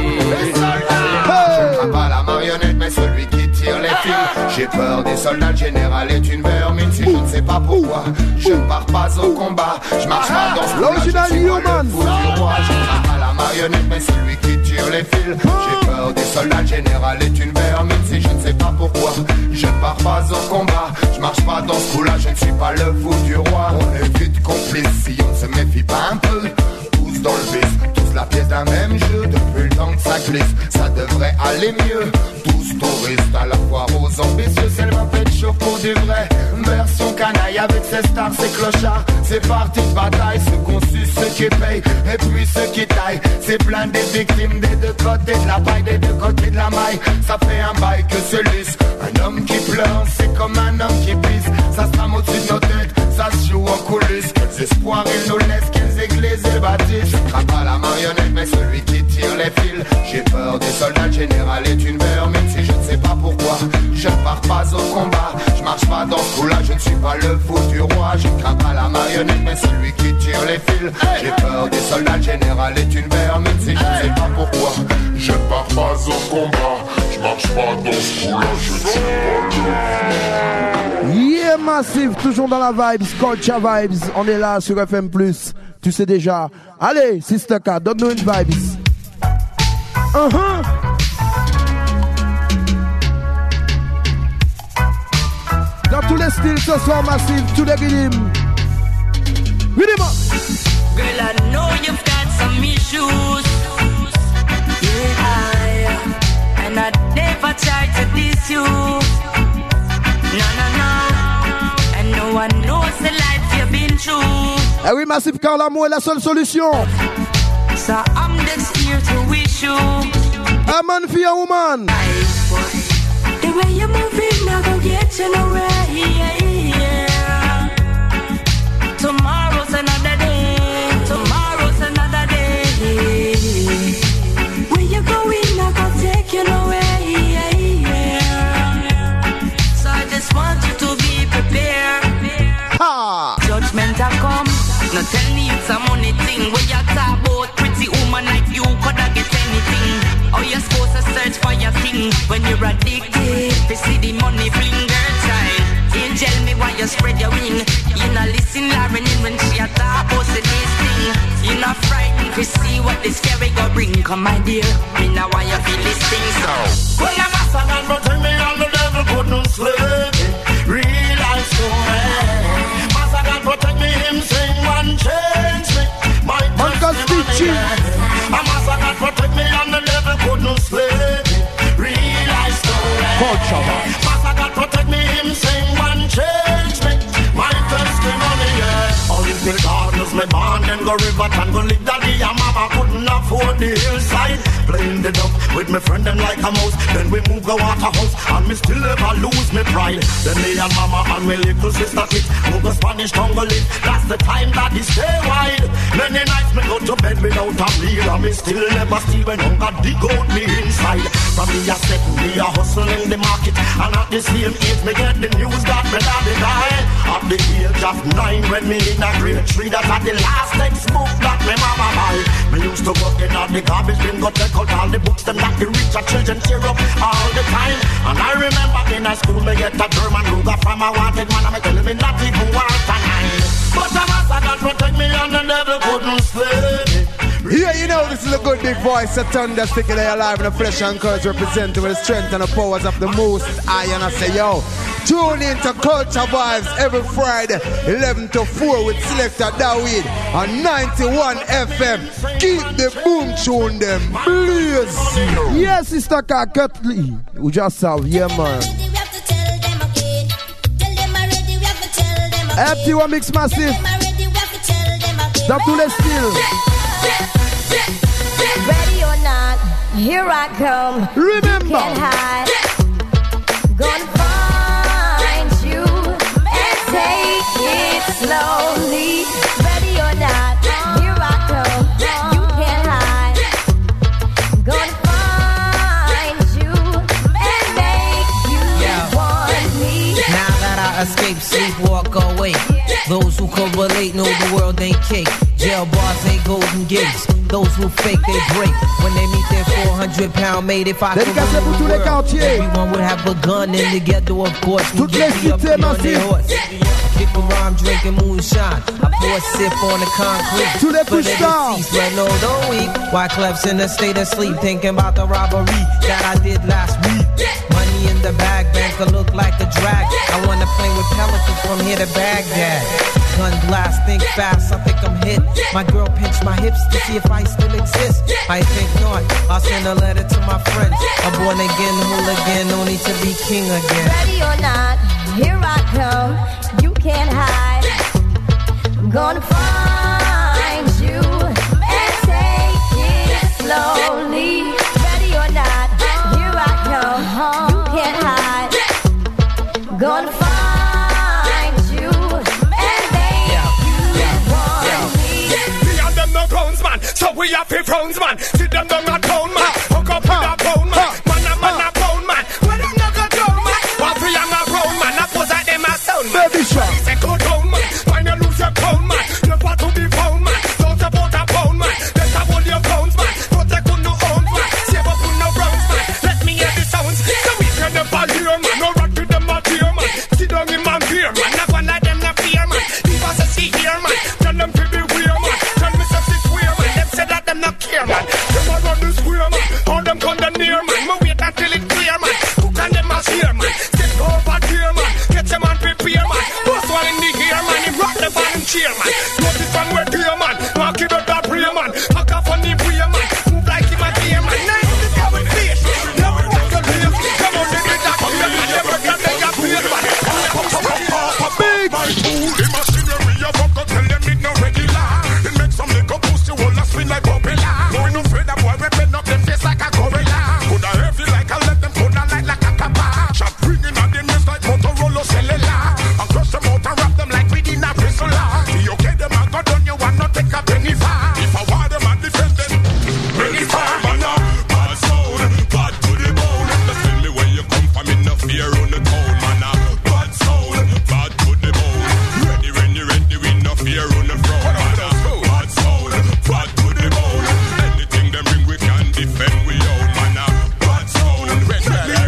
Je ne pas la marionnette, mais celui qui tire les fils. J'ai peur des soldats, le général est une vermine. Si je ne sais pas pourquoi, je ne pars pas au combat. Je marche pas dans ce l'original Human. Je ne pas la marionnette, mais celui qui tire les fils. J'ai peur des soldats, le général est une vermine. Si je ne sais pas pourquoi, je ne pars pas au combat. Je marche pas dans ce coup-là, je ne suis pas le fou du roi. On est vite complice si on ne se méfie pas un peu. Tous dans le vice, tous la pièce d'un même jeu. Depuis le temps que ça glisse, ça devrait aller mieux. Tous touristes à la foire aux ambitieux. C'est le fait de chaud pour du vrai. Version canaille avec ses stars, ses clochards. C'est parti de bataille, ceux qu'on suce, ceux qui payent. Et puis ceux qui taillent. C'est plein des victimes des deux côtés de la paille, des deux côtés de la maille. Ça fait un bail que se lisse. Un homme qui pleure, c'est comme un homme qui pisse. Ça se trame au-dessus de nos têtes, ça se joue en coulisses. Quels espoirs ils nous laissent, quelles églises ils bâtissent. Je crains pas la marionnette, mais celui qui tire les fils. J'ai peur des soldats, le général est une vermine. Si je ne sais pas pourquoi, je ne pars pas au combat. Je marche pas dans ce coup-là, je ne suis pas le fou du roi. Je crains pas la marionnette, mais celui qui tire les fils. J'ai peur des soldats, le général est une vermine. Si je ne sais pas pourquoi, je pars pas au combat. Je marche pas dans ce coup-là, je ne suis pas le fou. Yeah, Massive, toujours dans la vibes, Culture Vibes. On est là sur FM+. Tu sais déjà. Allez, Sister K, donne-nous une vibes. Dans tous les styles ce soir, Massive, tous les rythmes. Rhythm up. Girl, I know you've got some issues. Yeah, and I never tried to diss you. No. And no one knows the life you've been through. Eh oui, Massive, car l'amour est la seule solution. So I'm just here to wish you a man for a woman. The way you're moving, I go get you nowhere. Tomorrow's another day. Tomorrow's another day. Where you going, I go take you nowhere. So I just want you to be prepared. Ha! Judgment have come. Now tell me it's a money thing. When you talk about pretty woman like you, coulda get anything. How you supposed to search for your thing when you're addicted? To see the money fling, girl, child. Angel me why you spread your wing. You not listen, Lauren, when she a talk about this thing. You not frightened to see what this scary go bring. Come my dear, me now why you feel this thing so. Well, I'm a son and protect me on the devil couldn't slip. Realize so Master God protect me, him sing one change me. My testimony. A master God protect me on the devil couldn't slip. Realize so Master God protect me, him sing one change me. My testimony, yeah. All these big gardeners, my band and go river and go live daddy and mama couldn't afford the hillside. Playing the dub with my friend them like a mouse. Then we move go water house and me still never lose me pride. Then me and mama and my little sister kids move go Spanish tongue live. That's the time that he stay wide. Many nights me go to bed without a meal and me still never steal when hunger dig out me inside. From me a set me a hustle in the market and at the same age me get the news that me daddy died. At the age of 9 when me in a grade 3 that had the last textbook that me mama buy. Me used to go in at the garbage bin go take out all the books them that the richer children tear up all the time. And I remember in high school me get a German Ruger from a wanted man and me tell me not even want a nine. But a master God protect me and the devil couldn't slay me. Yeah, you know Yo, this is a good big voice, a thunder sticking there alive in the flesh and courage, representing with the strength and the powers of the most high. And I say, yo, tune in to Culture Vibes every Friday, 11 to 4 with Selector David on 91 FM. Keep the boom tune them, please. Yes, Sister Kakatli. We just have, yeah, man. FT1 Mix Massive. Dans tous les styles. Ready or not, here I come. Remember. Can't hide. Gonna find you and take it slowly. Ready or not, here I come. You can't hide. Gonna find you and make you want me. Now that I escape, sleep, walk away. Those who correlate know the world ain't cake. Jail bars ain't golden gates. Those who fake, they break. When they meet their 400-pound mate, if I could rule the world, everyone would have a gun in the ghetto, of course. We get me up on their horse. Kick around drinking moonshine. I pour a sip on the concrete. For the deceased, but no, don't weep. Wyclef's in a state of sleep, thinking about the robbery that I did last week. Money in the bag, banker look like a drag. I wanna play with pelicans from here to Baghdad. Gun blast, think fast, I think I'm hit. My girl pinched my hips to see if I still exist. I think not, I'll send a letter to my friends. A born again hooligan, no need to be king again. Ready or not, here I come. You can't hide. I'm gonna find you and take it slowly. Ready or not, here I come. You can't hide. Gonna find you and make you want me. We and them no grounds, man. So we have to frowns, man. See them down a town, man. Hook up with a pound, man. Man a pound, man. Where them no go down, man. What we and a brown, man. I pose at them a sound, man. Baby shot. Say go down, man. Find you lose your pound, man. Never to be found, man. Don't about a pound, man. Let's have all your pounds, man. Protect on no own, man. Save up on no browns, man. Let me hear the sounds. So we can never hear, man. No rock to them a tear, man. Sit down in man fear, man. Not one of them not fear, man. Leave us a see here, man. Tell them to be weird, man. Tell me some shit weird, man. Them say that them not care, man. Them a run the square, man. All them come down near, man. Me wait until it clear, man. Cook and them a share, man. Step over here, man. Get your man prepare, man. Boss one in the ear, man. Him rock the ball and cheer, man. Notice one way here, man. Walk it up that prayer, man. Pack off on the prayer, man. Move like him a deer, man. Nice to see how it feels. Never walk the lane. Come on, they get that clear, man. Never can make a clear, man. Big. My fool, the machinery of up, go tell them it no regular. It makes some little pussy all a spin like popular. No, no afraid that boy, we bend up them face like a gorilla. Could I heavy like I let them put a light like a kappa. Shot ringing on them ears like Motorola cellular. And crush them out and wrap them like within a prison. See, okay, them a go down, you want not take a penny far. If I want them and defend them, bring it far, man. Bad sound, bad to the bone. Just tell me where you come from, in no fear on the town, man. Bad sound, bad to the bone. Ready, we no fear on the front, man. Bad sound, bad to the bone. Anything them bring, we can defend, we own, man. Bad sound, ready,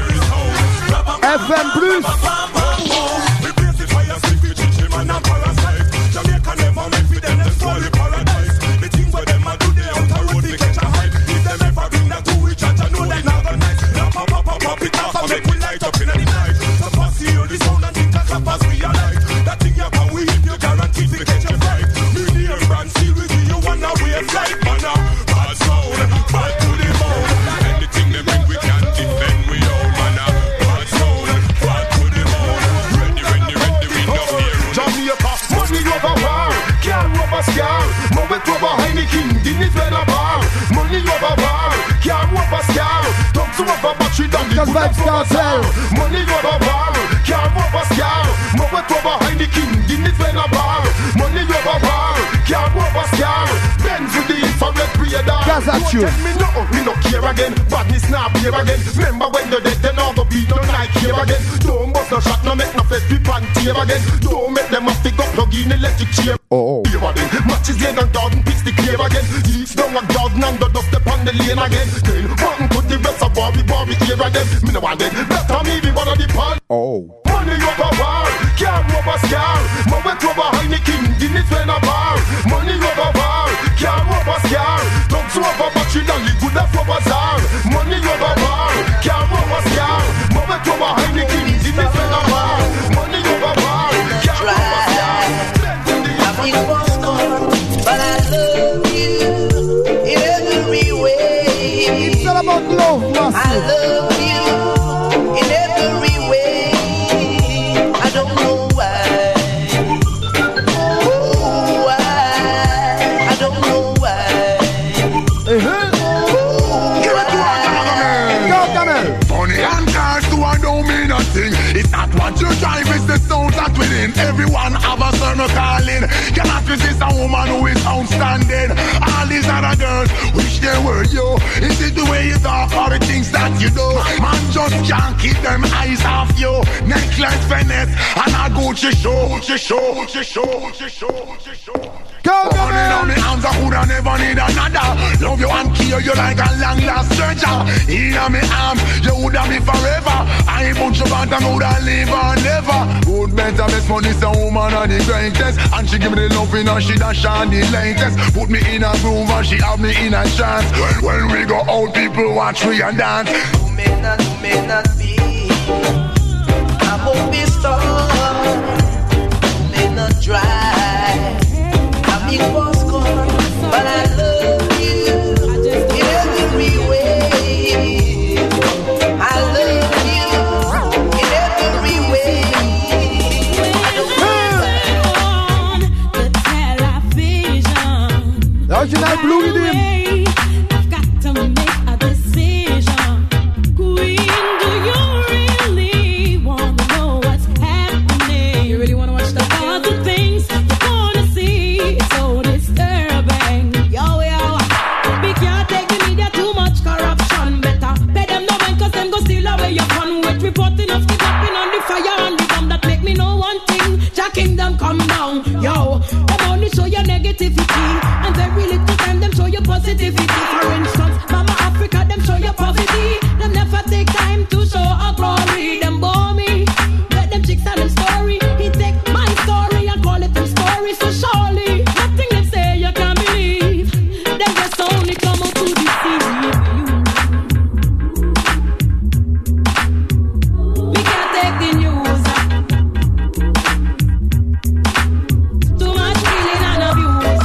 FM Plus. we blaze the fire, stick with chichi, man, and parasite. Jamaica never make for them, them swallow paradise. The things where them a do, they out a road, they catch a hype. If them ever bring that to each other, know that now the night. Now pop it off and make we light up in the night. So pass hear the sound and think a clap as we alight. That thing you can we hit, you guaranteed to catch a fright. Me near brand series, you wanna wave flight, man. Bad sound, bad to the bone. Anything them bring, we can defend, we own, man. Bad sound, bad to the bone. Ready, we no fear. Jamaica, money over war, can't over scar. Moment over Heineken, Guinness when a bar. Money over war, can't over scar. Talk to over battery down the good over scar. Money over war, can't over scar. Moment over Heineken, Guinness when a bar. Money over war, can't over scar. Benz with the infrared radar. Tell me no, me no care again. Badness now appear again. Remember when the dead, then all the beat no like here again. Don't bust no shot, no make no fed people and tear again. Don't make them a stick up, plug in electric chair. Here again, matches laid and garden picks the clear again. Each down a garden and the dust upon the lane again. Then one put the rest of Bobby here again. Me no want them, better me be one of the pan. Money over bar, can't over scar. Moment over Heineken, Guinness when a bar. Money over bar, can't over scar. Don't over is a woman who is outstanding. All these other girls wish they were you. Is it the way you talk or the things that you do? Man just can't keep them eyes off you. Necklace, finesse, and a Gucci show. Go, go, man. On the arms, I coulda never need another. Love you and kill you like a long lost stranger. In my arms, you woulda be forever. I ain't put you back and woulda live or never. Good, better, best money, is a woman of the greatest. And she give me the loving and she dash on the latest. Put me in a groove and she have me in a chance. When we go out, people watch me and dance. You may not be. I won't be strong. May not dry. It was gone, but I love you in every way. I love you in every way. The television. The original Blue Rhythm. I've got to make a decision. Queen, do you really want to know what's happening? You really want to watch the other things you're gonna see? It's so disturbing. Yo, we can't take the media too much corruption. Better pay them no mind, cause them go steal away your fun. With reporting of kidnapping on the fire and the bomb. That make me know one thing: Jah Kingdom come down. Yo, them only show your negativity, and very little time them show your positivity. For instance, Mama Africa, them show your poverty. Them never take time to show our glory. Them bore me, let them chicks tell them story. He take my story and call it them story. So surely, nothing they say you can't believe. Them just only come out to deceive you. We can't take the news. Too much killing and abuse.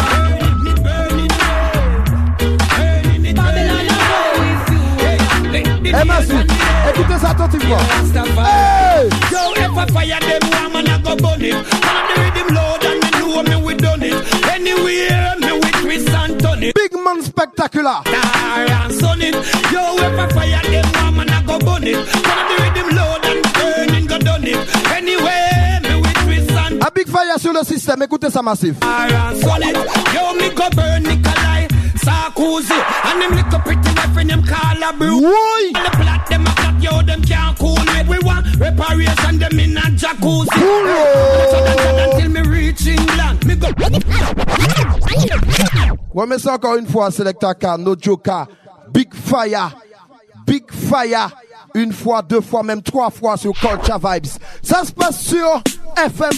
Babylon are with you. Eh, merci. Écoutez ça attentivement. Hey! Yo, if I fire them, woman, I go burn it. And the rhythm loud and me know me we done it. Anywhere me we twist and turn it. Big man spectacular. And son it. Yo, if I fire them, woman, I go burn it. And the rhythm loud and burning go done it. Anywhere me we twist and A big fire sur le système. Écoutez ça massif. and son it. Yo, me go burn Nikolai Sarkozy. And them little pretty my friend them call a brew. Why? And the plot them a plot, yo, them can't cool me. We want reparation, them in a jacuzzi. Until me reach England, me go. Ouais, mais c'est encore une fois, Selecta K, no joker. Big fire. Big fire. Une fois, deux fois, même trois fois sur Culture Vibes. Ça se passe sur FM+.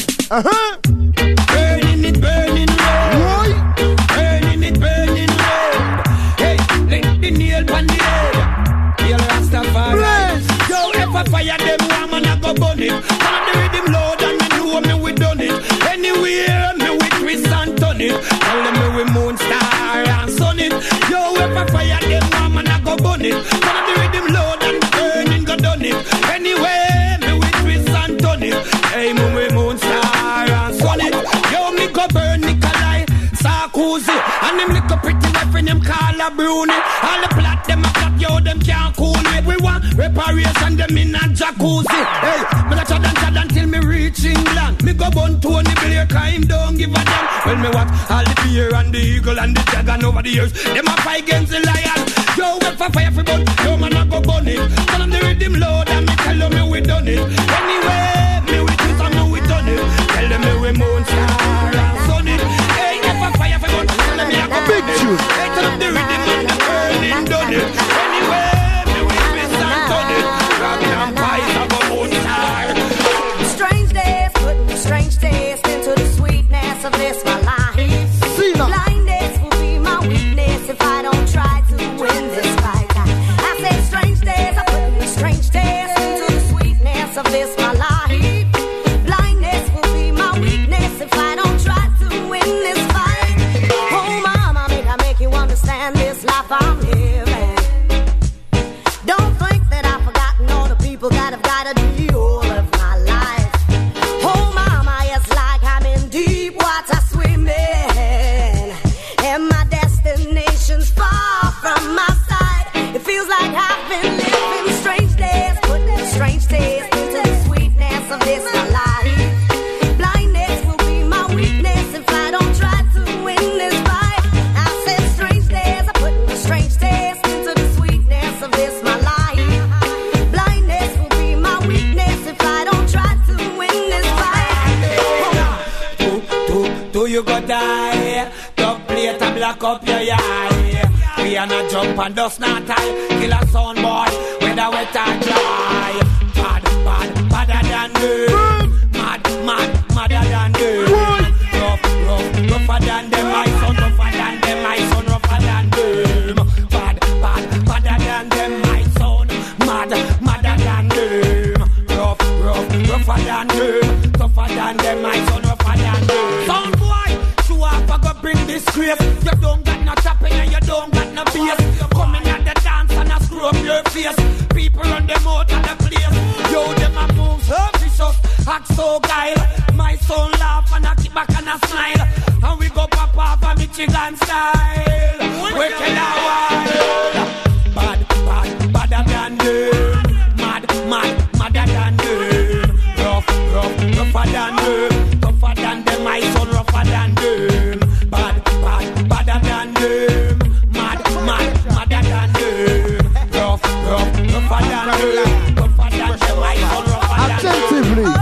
Burning it, burning Why? burning it, burning red. Hey, let the nail pan the head. Yellow Rastafari. Yo, if I fire them, woman, I go burn it. And the rhythm loud and me know me we done it. Anywhere me we twist and turn it. Tell them me we moon star and sun it. Yo, if I fire them, woman, I go burn it. And the rhythm loud and burning go done it. Anywhere me we twist and turn it. Hey, me we moon star and sun it. Yo, me go burn Nikolai Sarkozy. And them little pretty my friend them call a Bruni. All the plot them a plot, yo, them can't cool me. We want reparation, them in a jacuzzi. Hey, me la chad until me reach England. Me go bun Tony Blair, cause don't give a damn. When me watch all the bear and the eagle and the dragon over the years, them a fight against the lion. Yo, if I fire for bun, yo man I go bun it. Tell them the rhythm loud and me tell them me we done it. Anyway, me we twist and me we done it. Tell them me we moon star and sun it. Hey, if I fire for bun, tell them me I go big tune. Hey, tell them the rhythm and the burning done it. Anyway, me we twist and done it. Dragon and pies I go moon star. Strange days, putting strange days into the sweetness of this my life. Blindness will be my weakness if I don't try to win this fight. I say strange days, I put strange days into the sweetness of this my life. Blindness will be my weakness if I don't try to win this fight. Oh mama, make you understand this life I'm living. Don't think that I've forgotten all the people that have guided me all of my life. Oh mama, it's like I'm in deep water swimming, and my destination's far from my side. It feels like I've been living strange days, putting strange days into the sweetness of this my life. Blindness will be my weakness if I don't die. Dub plate and black up your eye. We are not jump and dust not tie. Kill a sound boy, whether wet or dry. Bad, bad, badder than them. Mad, mad, madder than them. Rough, rough, rougher than them. My son rougher than them. My son rougher than them. Bad, bad, badder than them. My son mad, madder than them. Rough, rough, rougher than them. Tougher than them. My son rougher than them. Sound boy, show up, I go bring disgrace. You don't got no tapping and you don't got no bass. Coming at the dance and I screw up your face. People run them out of the place. Yo, them a move so vicious, act so guile. My son laugh and I keep back and I smile. And we go pop off a Michigan style. We kill a wild. Bad, bad, badder than them. Mad, mad, madder than them. Rough, rough, rougher than them. Tougher than them, my son rougher than them. Bad, bad, badder than them. Mad, mad, madder than them. Rough, rough, rougher than them. Tougher than them, my son rougher than them. Attentively.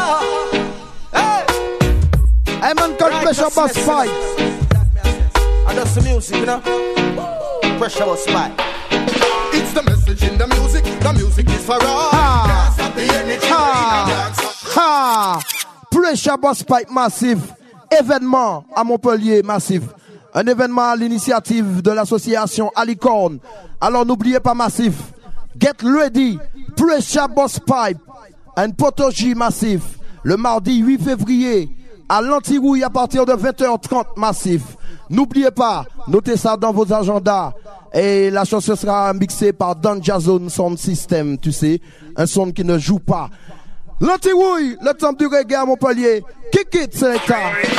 I'm on Pressure Boss Fight. I do some music, you know. Pressure Boss Fight. It's the message in the music is for all. Can't stop the energy. Ha! Pressure Boss Fight massif. Événement à Montpellier massif. Un événement à l'initiative de l'association Alicorn. Alors n'oubliez pas massif. Get ready. Pressure Boss Pipe. Un potoji massif. Le mardi 8 février. À l'Antirouille à partir de 20h30 massif. N'oubliez pas, notez ça dans vos agendas. Et la chanson sera mixée par Danger Zone Sound System, tu sais, un son qui ne joue pas. L'Antirouille, le temple du reggae à Montpellier. Kick it, c'est l'état.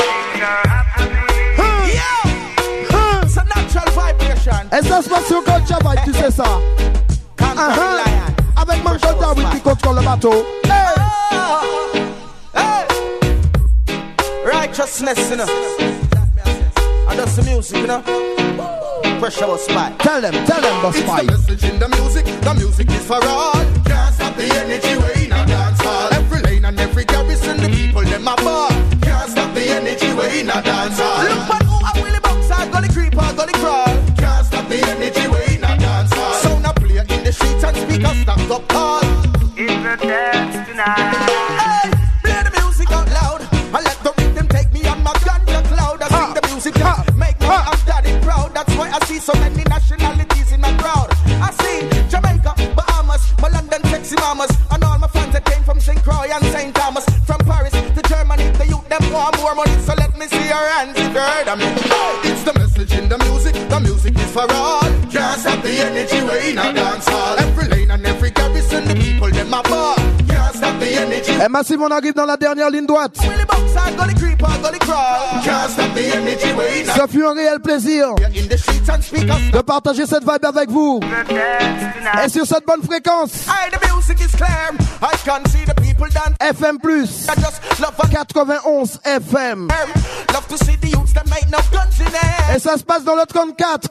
Et ça se passe sur Culture Vibe, tu sais ça. Avec Manchot David qui contrôle le bateau. Righteousness, you know. I do some music, you know. Pressure Boss Fight. Tell them, Boss Fight. It's the message in the music is for all. Can't stop the energy, we in a dance hall. Every lane and every garrison, the people, them a ball. Can't stop the energy, we in a dance hall. Look at who a Willie Boxer, gully creeper, gully crawl. Can't stop the energy, we in a dance hall. Sound a play in the streets and speakers stacked up all. It's a dance tonight. Hey, play the music out loud. I let the rhythm take me on my ganja cloud. I sing the music that make me and daddy proud. That's why I see so many nationalities in my crowd. I see Jamaica, Bahamas, my London sexy mamas, and all my fans that came from St. Croix and St. Thomas. From Paris to Germany, the youth them want more money. So let me see your hands if you heard of me. It's the message in the music is for all. Can't stop the energy, we in a dance hall. Every lane and every garrison, the people them a ball. Can't stop the energy. Et Massive, on arrive dans la dernière ligne droite. Willie Boxer, gully creeper, gully crawl. Can't stop the energy, we in a. Ce fut un réel plaisir de partager cette vibe avec vous. Et sur cette bonne fréquence. Hey, the music is clear. I can see the people dance. FM+. 91 FM. Love to see the youths that make no guns in there. Et ça se passe dans le 34.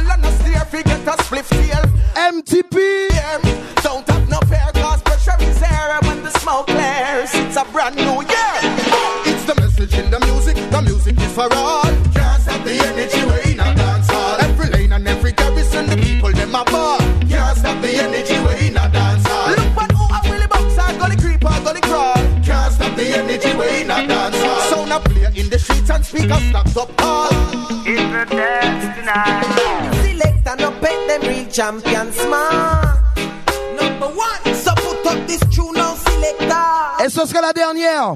MTP. Don't have no fear, cause pressure is there. When the smoke clears, it's a brand new year. It's the message in the music is for all. Can't stop the energy, we in a dance hall. Every lane and every garrison, the people them a ball. Can't stop the energy, we in a dance hall. Look at who a Willie Boxer, gully creeper, gully crawl. Can't stop the energy, we in a dance hall. Sound a play in the streets and speakers stacked up all. It's a dance tonight. Select and up them real champions, man. Number one, so put up this tune now, selector. Et ce sera la dernière.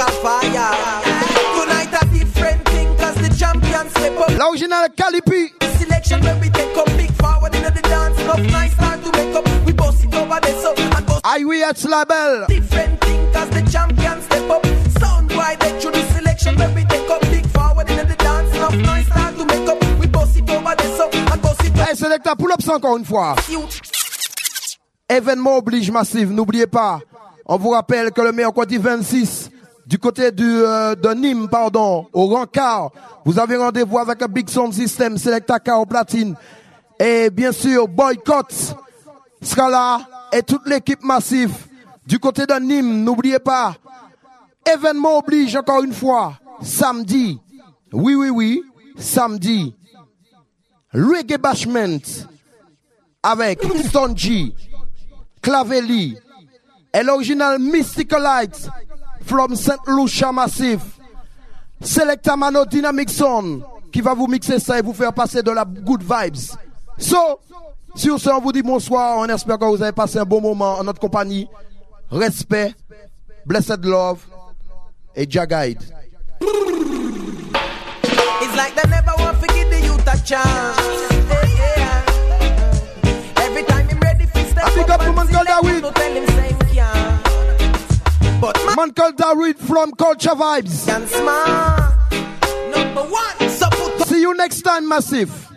Tonight a different thing, cause the champions step up. L'original Calipi. Selection where we take up big forward into the dance. Enough nice start to make up. We boss it over there, so and boss. IWH label. Different thing, cause the champions step up. Sound wide that through the selection where we take up big forward into the dance. Enough nice start to make up. We boss it over there, so and boss it over. Hey, Selecta, pull up ça encore une fois. Événement oblige massif, n'oubliez pas. On vous rappelle que le mercredi 26, du côté de Nîmes, au Rancard, vous avez rendez-vous avec un Big Sound System, Selecta K au platine. Et bien sûr, Boycott sera là, et toute l'équipe massive. Du côté de Nîmes, n'oubliez pas. Événement oblige encore une fois, samedi Oui, samedi, Reggae Bashment avec Stonji, Clavelli et l'original Mystical Lights from St. Lucia Massif. Selecta Mano Dynamic Sound qui va vous mixer ça et vous faire passer de la good vibes. So, sur ce, on vous dit bonsoir. On espère que vous avez passé un bon moment en notre compagnie. Respect, blessed love et Jah guide. It's like they never want to give the youth a chance. Yeah. Every time I'm ready for step up and select, no tell him same can. But man called David from Culture Vibes. And smart, number one. So put see you next time, Massive.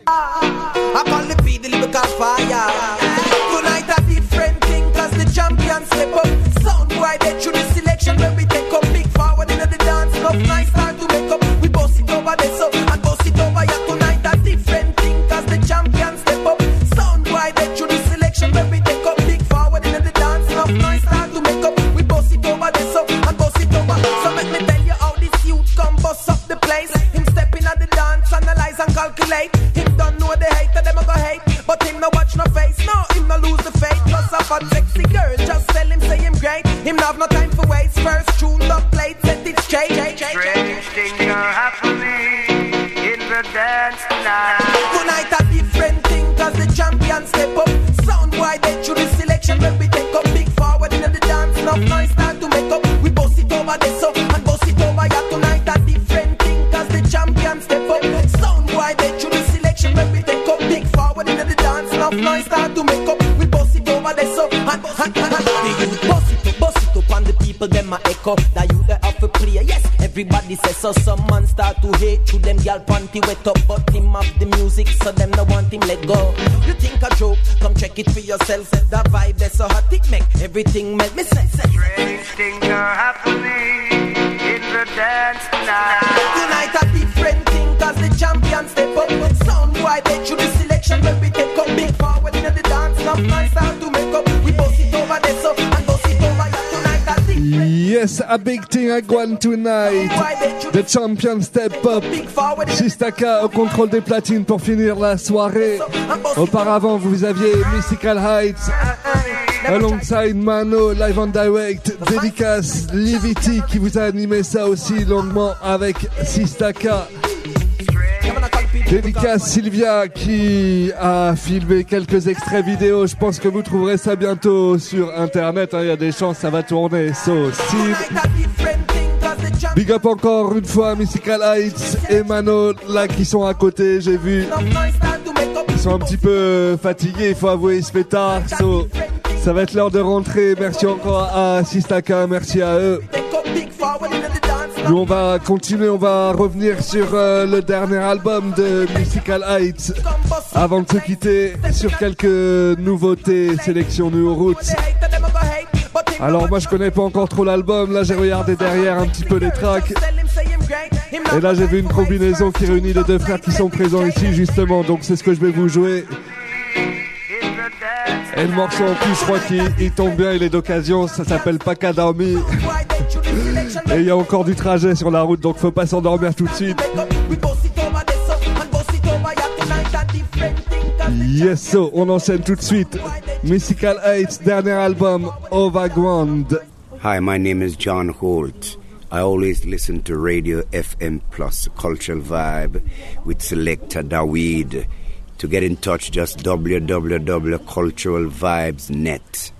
I call the beat the lyrical fire. Tonight a different thing, cause the champions step up. Sound boy, they through the selection when we take up big forward into the dance. Enough nice start to make up. We boss it over there so and boss it over here. Tonight a different thing, cause the champions step up. Sound boy, they through the selection when we take up big forward into the dance. Enough nice start to make up. We boss it over there so and boss it over. So let me tell you how this youth come boss up the place. Him stepping at the dance, analyze and calculate. Him don't know the hater, them a go hate. But him no watch no face, no, him no lose the faith. Plus a fat sexy girl, just tell him say him great. Him no have no time for waste. First tune the plate, set it straight. Strange things are happening in the dance tonight. Tonight a different thing, cause the champions step up. Sound boy, they through the selection when we take up big forward into the dance. Enough nice time to make up. We boss it over there so and boss it over here. Tonight a different thing, cause the champions step up. Sound boy, they through the selection when we take up big forward into the dance. Enough nice time to make up. We boss it over there so and the youth boss it up and the people them a echo. That you they have to play. Yes, everybody says so. Some man start to hate through them gal panty wet up, but him have the music so them no want him let go. You think a joke? Come check it for yourself. That vibe that's so hot it make everything make me say. Strange things are happening in the dance tonight. Tonight a different thing, cause the champions step up. Sound boy, they through the selection when we take up big forward into the dance. Enough nice time to make up. We boss it over there so and boss it over here. Tonight a different. Yes, a big thing I want tonight. The champion step up. Sistaka au contrôle des platines pour finir la soirée. Auparavant, vous aviez Mystical Heights. Alongside Mano, live on direct, dédicace Livity qui vous a animé ça aussi longuement avec Sistaka. Dédicace Sylvia qui a filmé quelques extraits vidéo. Je pense que vous trouverez ça bientôt sur internet. Il y a des chances, ça va tourner. So, big up encore une fois Mystical Heights et Mano là qui sont à côté. J'ai vu. Ils sont un petit peu fatigués, il faut avouer, il se fait tard. So, ça va être l'heure de rentrer. Merci encore à Sistaka, merci à eux. Nous on va continuer, on va revenir sur le dernier album de Mystical Heights avant de se quitter sur quelques nouveautés, sélection New Roots. Alors moi je connais pas encore trop l'album, là j'ai regardé derrière un petit peu les tracks et là j'ai vu une combinaison qui réunit les deux frères qui sont présents ici justement, donc c'est ce que je vais vous jouer. Et le morceau en plus je crois qu'il tombe bien, il est d'occasion, ça s'appelle Pakadami. Et il y a encore du trajet sur la route, donc faut pas s'endormir tout de suite. Yes, so, on enchaîne tout de suite. Mystical Heights, dernier album, Overground. Hi, my name is John Holt. I always listen to Radio FM Plus, Cultural Vibe, with Selecta Daweed. To get in touch, just www.culturalvibes.net.